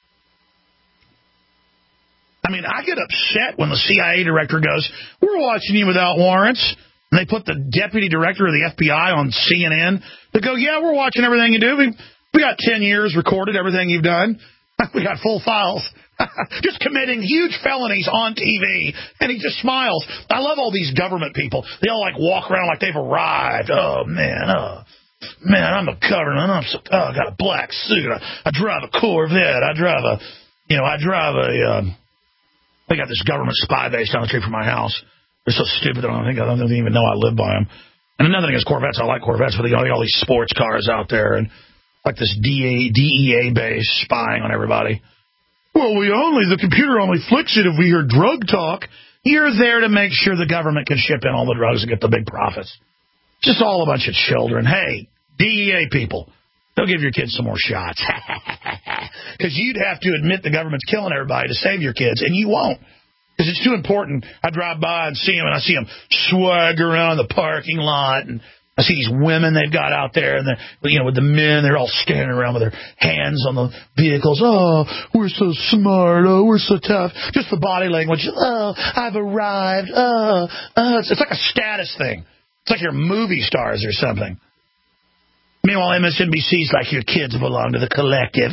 I mean, I get upset when the C I A director goes, we're watching you without warrants. And they put the deputy director of the F B I on C N N to go, yeah, we're watching everything you do. We, we got ten years recorded, everything you've done. We got full files. Just committing huge felonies on T V. And he just smiles. I love all these government people. They all like walk around like they've arrived. Oh, man. Oh, man, I'm a government. I'm so, oh, I got a black suit. I, I drive a Corvette. I drive a, you know, I drive a, um, they got this government spy base down the street from my house. They're so stupid. I don't think I don't even know I live by them. And another thing is Corvettes. I like Corvettes, but they got all these sports cars out there and like this D E A base spying on everybody. Well, we only, the computer only flicks it if we hear drug talk. You're there to make sure the government can ship in all the drugs and get the big profits. Just all a bunch of children. Hey, D E A people, don't give your kids some more shots. Because you'd have to admit the government's killing everybody to save your kids, and you won't. Because it's too important. I drive by and see them, and I see them swag around the parking lot, and I see these women they've got out there, and you know, with the men, they're all standing around with their hands on the vehicles. Oh, we're so smart. Oh, we're so tough. Just the body language. Oh, I've arrived. Oh, oh. It's, it's like a status thing. It's like you're movie stars or something. Meanwhile, M S N B C's like your kids belong to the collective.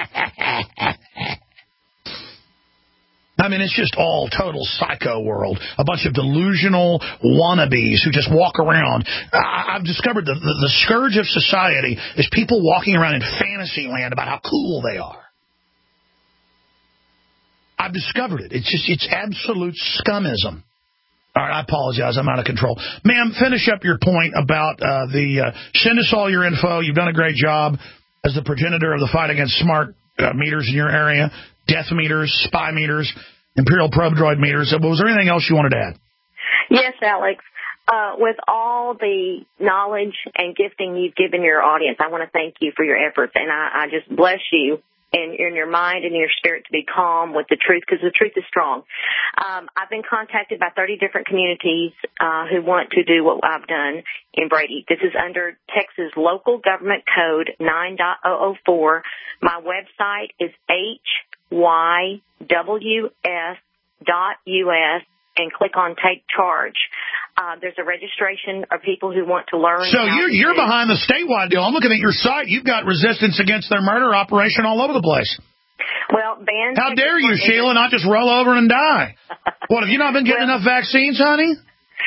I mean, it's just all total psycho world. A bunch of delusional wannabes who just walk around. I, I've discovered the, the, the scourge of society is people walking around in fantasy land about how cool they are. I've discovered it. It's just, it's absolute scummism. All right, I apologize. I'm out of control. Ma'am, finish up your point about uh, the, uh, send us all your info. You've done a great job as the progenitor of the fight against smart uh, meters in your area. Death meters, spy meters, Imperial probe droid meters. Was there anything else you wanted to add? Yes, Alex. Uh, with all the knowledge and gifting you've given your audience, I want to thank you for your efforts, and I, I just bless you in, in your mind and your spirit to be calm with the truth, because the truth is strong. Um, I've been contacted by thirty different communities uh, who want to do what I've done in Brady. This is under Texas Local Government Code nine point oh oh four. My website is H Y W S dot U S and click on Take Charge. Uh, there's a registration of people who want to learn. So you're, you're behind the statewide deal. I'm looking at your site. You've got resistance against their murder operation all over the place. Well, Ben. How dare you, Sheila, not just roll over and die? What, have you not been getting well, enough vaccines, honey?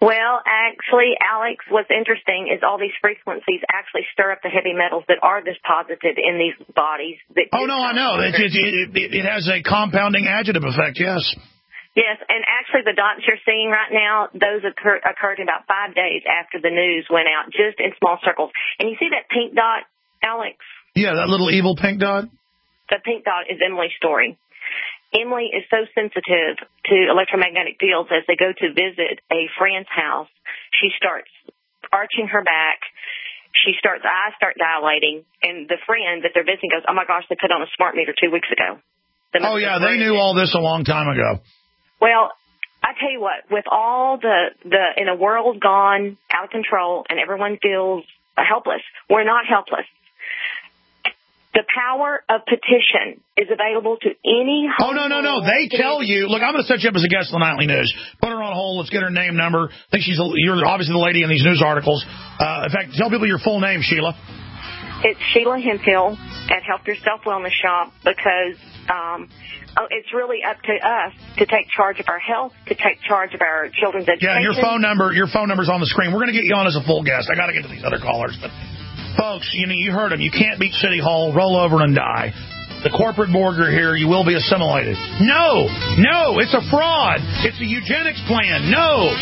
Well, actually, Alex, what's interesting is all these frequencies actually stir up the heavy metals that are deposited in these bodies. That oh, no, I know. It, it, it, it has a compounding additive effect, yes. Yes, and actually the dots you're seeing right now, those occur, occurred in about five days after the news went out, just in small circles. And you see that pink dot, Alex? Yeah, that little evil pink dot? The pink dot is Emily's story. Emily is so sensitive to electromagnetic fields as they go to visit a friend's house. She starts arching her back. She starts, eyes start dilating. And the friend that they're visiting goes, oh, my gosh, they put on a smart meter two weeks ago. The oh, yeah, they knew all this a long time ago. Well, I tell you what, with all the, the in a world gone out of control and everyone feels helpless, we're not helpless. The power of petition is available to any home. Oh, no, no, no. They tell you. Look, I'm going to set you up as a guest on the Nightly News. Put her on hold. Let's get her name, number. I think she's a, you're obviously the lady in these news articles. Uh, in fact, tell people your full name, Sheila. It's Sheila Hemphill at Help Yourself Wellness Shop because um, oh, it's really up to us to take charge of our health, to take charge of our children's education. Yeah, your phone number, your phone number's on the screen. We're going to get you on as a full guest. I got to get to these other callers, but. Folks, you know, you heard them. You can't beat City Hall. Roll over and die. The corporate burger here, you will be assimilated. No, no, it's a fraud. It's a eugenics plan. No.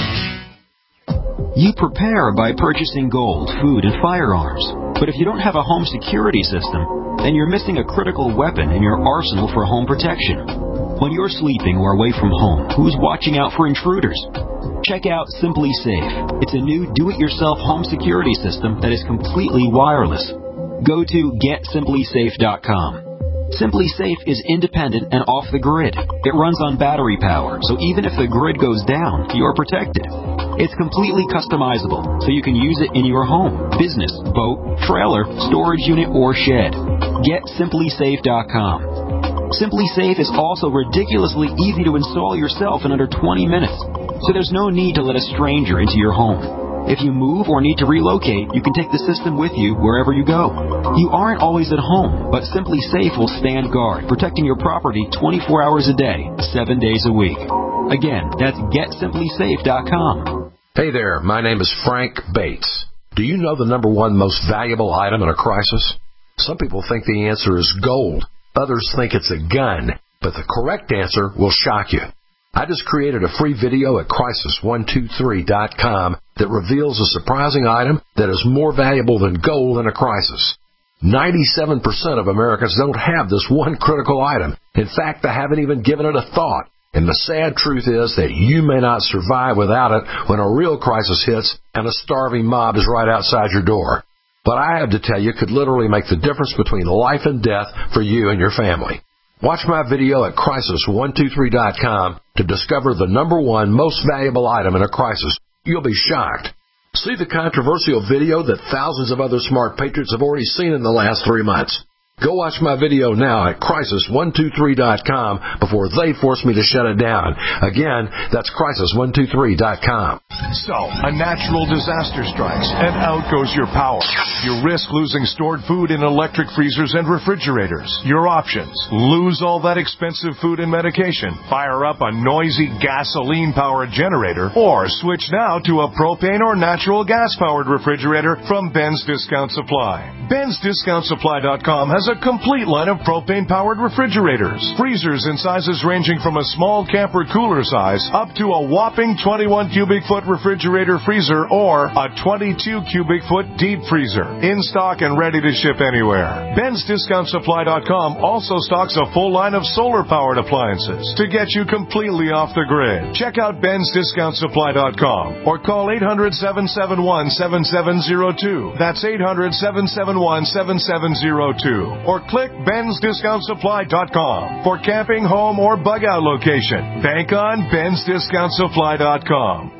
You prepare by purchasing gold, food, and firearms. But if you don't have a home security system, then you're missing a critical weapon in your arsenal for home protection. When you're sleeping or away from home, who's watching out for intruders? Check out Simply Safe. It's a new do-it-yourself home security system that is completely wireless. Go to get simply safe dot com. Simply Safe is independent and off the grid. It runs on battery power, so even if the grid goes down, you're protected. It's completely customizable, so you can use it in your home, business, boat, trailer, storage unit, or shed. get simply safe dot com. Simply Safe is also ridiculously easy to install yourself in under twenty minutes, so there's no need to let a stranger into your home. If you move or need to relocate, you can take the system with you wherever you go. You aren't always at home, but Simply Safe will stand guard, protecting your property twenty-four hours a day, seven days a week. Again, that's get simply safe dot com. Hey there, my name is Frank Bates. Do you know the number one most valuable item in a crisis? Some people think the answer is gold. Others think it's a gun, but the correct answer will shock you. I just created a free video at crisis one two three dot com that reveals a surprising item that is more valuable than gold in a crisis. ninety-seven percent of Americans don't have this one critical item. In fact, they haven't even given it a thought. And the sad truth is that you may not survive without it when a real crisis hits and a starving mob is right outside your door. What I have to tell you could literally make the difference between life and death for you and your family. Watch my video at crisis one two three dot com to discover the number one most valuable item in a crisis. You'll be shocked. See the controversial video that thousands of other smart patriots have already seen in the last three months. Go watch my video now at crisis one two three dot com before they force me to shut it down. Again, that's crisis one two three dot com. So, a natural disaster strikes, and out goes your power. You risk losing stored food in electric freezers and refrigerators. Your options: lose all that expensive food and medication, fire up a noisy gasoline-powered generator, or switch now to a propane or natural gas-powered refrigerator from Ben's Discount Supply. Ben's Discount Supply dot com has a complete line of propane-powered refrigerators. Freezers in sizes ranging from a small camper cooler size up to a whopping twenty-one cubic foot refrigerator freezer or a twenty-two cubic foot deep freezer. In stock and ready to ship anywhere. Ben's Discount Supply dot com also stocks a full line of solar-powered appliances to get you completely off the grid. Check out Ben's Discount Supply dot com or call eight hundred, seven seven one, seven seven zero two. That's eight hundred, seven seven one, seven seven zero two. Or click Ben's Discount Supply dot com for camping, home, or bug-out location. Bank on Ben's Discount Supply dot com.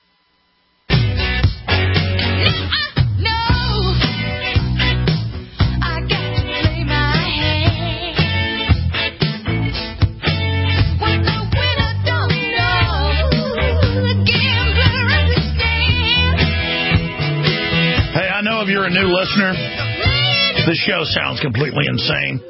Hey, I know if you're a new listener, this show sounds completely insane,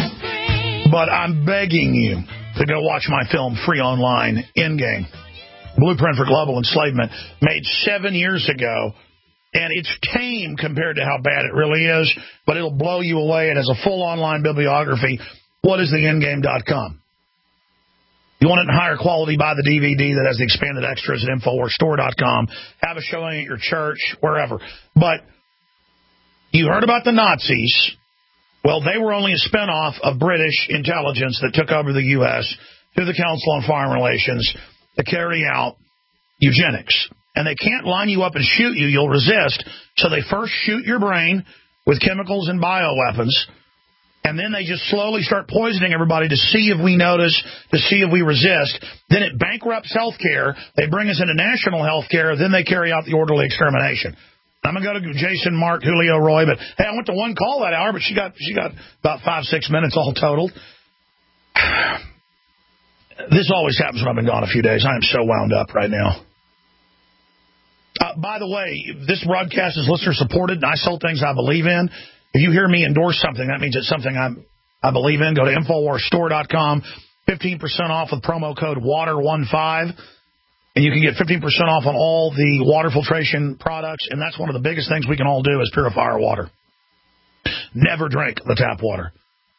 but I'm begging you to go watch my film free online, Endgame. Blueprint for Global Enslavement, made seven years ago. And it's tame compared to how bad it really is, but it'll blow you away. It has a full online bibliography. What is the endgame dot com? You want it in higher quality, buy the D V D that has the expanded extras at infowars store dot com. Have a showing at your church, wherever. But you heard about the Nazis. Well, they were only a spinoff of British intelligence that took over the U S through the Council on Foreign Relations to carry out eugenics. And they can't line you up and shoot you. You'll resist. So they first shoot your brain with chemicals and bioweapons. And then they just slowly start poisoning everybody to see if we notice, to see if we resist. Then it bankrupts health care. They bring us into national health care. Then they carry out the orderly extermination. I'm going to go to Jason, Mark, Julio, Roy. But, hey, I went to one call that hour, but she got she got about five, six minutes all totaled. This always happens when I've been gone a few days. I am so wound up right now. Uh, by the way, this broadcast is listener-supported, and I sell things I believe in. If you hear me endorse something, that means it's something I I believe in. Go to infowars store dot com, fifteen percent off with promo code water fifteen, and you can get fifteen percent off on all the water filtration products, and that's one of the biggest things we can all do is purify our water. Never drink the tap water.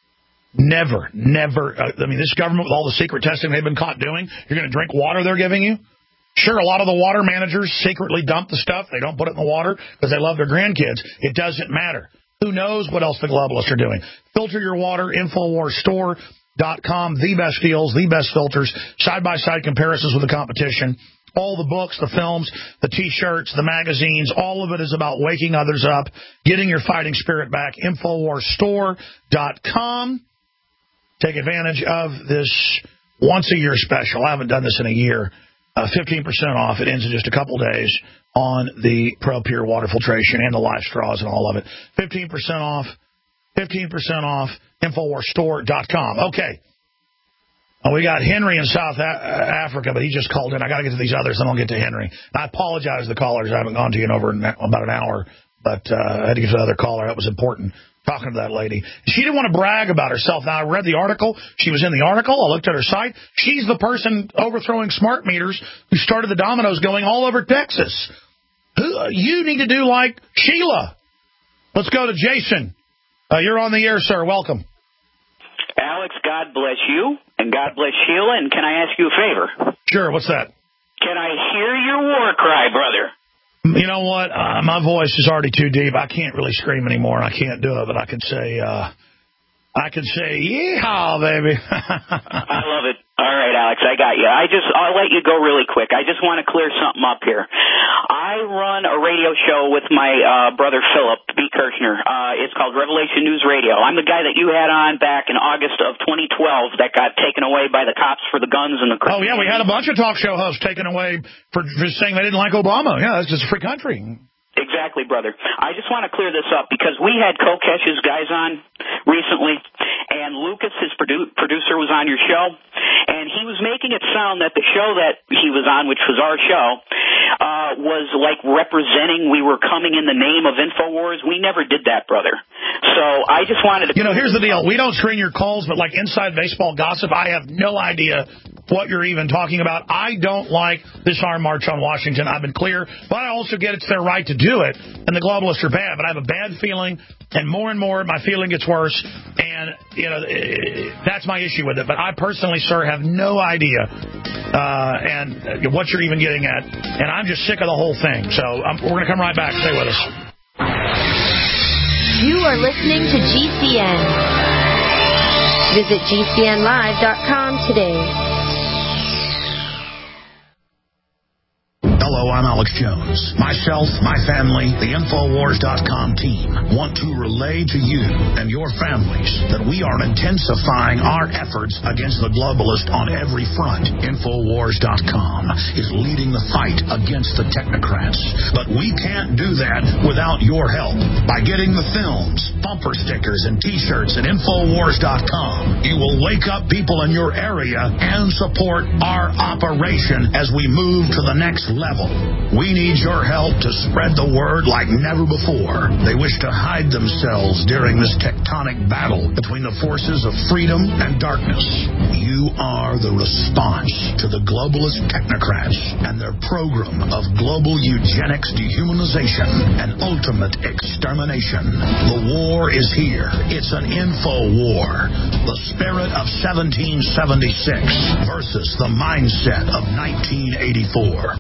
Never, never. Uh, I mean, this government, with all the secret testing they've been caught doing, you're going to drink water they're giving you? Sure, a lot of the water managers secretly dump the stuff. They don't put it in the water because they love their grandkids. It doesn't matter. Who knows what else the globalists are doing? Filter your water, infowars store dot com. The best deals, the best filters, side-by-side comparisons with the competition. All the books, the films, the T-shirts, the magazines, all of it is about waking others up, getting your fighting spirit back. infowars store dot com. Take advantage of this once-a-year special. I haven't done this in a year. Uh, fifteen percent off. It ends in just a couple days on the Pro Pure water filtration and the live straws and all of it. fifteen percent off. fifteen percent off. infowars store dot com. Okay. Uh, we got Henry in South a- Africa, but he just called in. I got to get to these others, then I'll get to Henry. I apologize to the callers. I haven't gone to you in over an, about an hour, but uh, I had to get to the other caller. That was important. Talking to that lady. She didn't want to brag about herself. Now, I read the article. She was in the article. I looked at her site. She's the person overthrowing smart meters who started the dominoes going all over Texas. Who, you need to do like Sheila. Let's go to Jason. Uh, you're on the air, sir. Welcome. Alex, God bless you, and God bless Sheila, and can I ask you a favor? Sure, what's that? Can I hear your war cry, brother? You know what? Uh, my voice is already too deep. I can't really scream anymore, and I can't do it, but I can say, uh, I can say, yeehaw, baby. I love it. All right, Alex, I got you. I just, I'll let you go really quick. I just want to clear something up here. I run a radio show with my uh, brother Philip B. Kirchner. Uh, it's called Revelation News Radio. I'm the guy that you had on back in August of twenty twelve that got taken away by the cops for the guns and the... Oh, yeah, we had a bunch of talk show hosts taken away for, for saying they didn't like Obama. Yeah, it's just a free country. Exactly, brother. I just want to clear this up because we had Kokesh's guys on recently, and Lucas, his produ- producer, was on your show, and he was making it sound that the show that he was on, which was our show, uh, was like representing we were coming in the name of InfoWars. We never did that, brother. So I just wanted to... You know, here's the deal. We don't screen your calls, but like inside baseball gossip, I have no idea what you're even talking about. I don't like this armed march on Washington. I've been clear, but I also get it's their right to do it, and the globalists are bad. But I have a bad feeling, and more and more my feeling gets worse, and you know that's my issue with it. But I personally, sir, have no idea uh, and what you're even getting at, and I'm just sick of the whole thing. So um, we're going to come right back. Stay with us. You are listening to G C N. Visit G C N live dot com today. Hello, I'm Alex Jones. Myself, my family, the infowars dot com team want to relay to you and your families that we are intensifying our efforts against the globalist on every front. infowars dot com is leading the fight against the technocrats. But we can't do that without your help. By getting the films, bumper stickers, and T-shirts at infowars dot com, you will wake up people in your area and support our operation as we move to the next level. We need your help to spread the word like never before. They wish to hide themselves during this tectonic battle between the forces of freedom and darkness. You are the response to the globalist technocrats and their program of global eugenics, dehumanization, and ultimate extermination. The war is here. It's an info war. The spirit of seventeen seventy-six versus the mindset of nineteen eighty-four.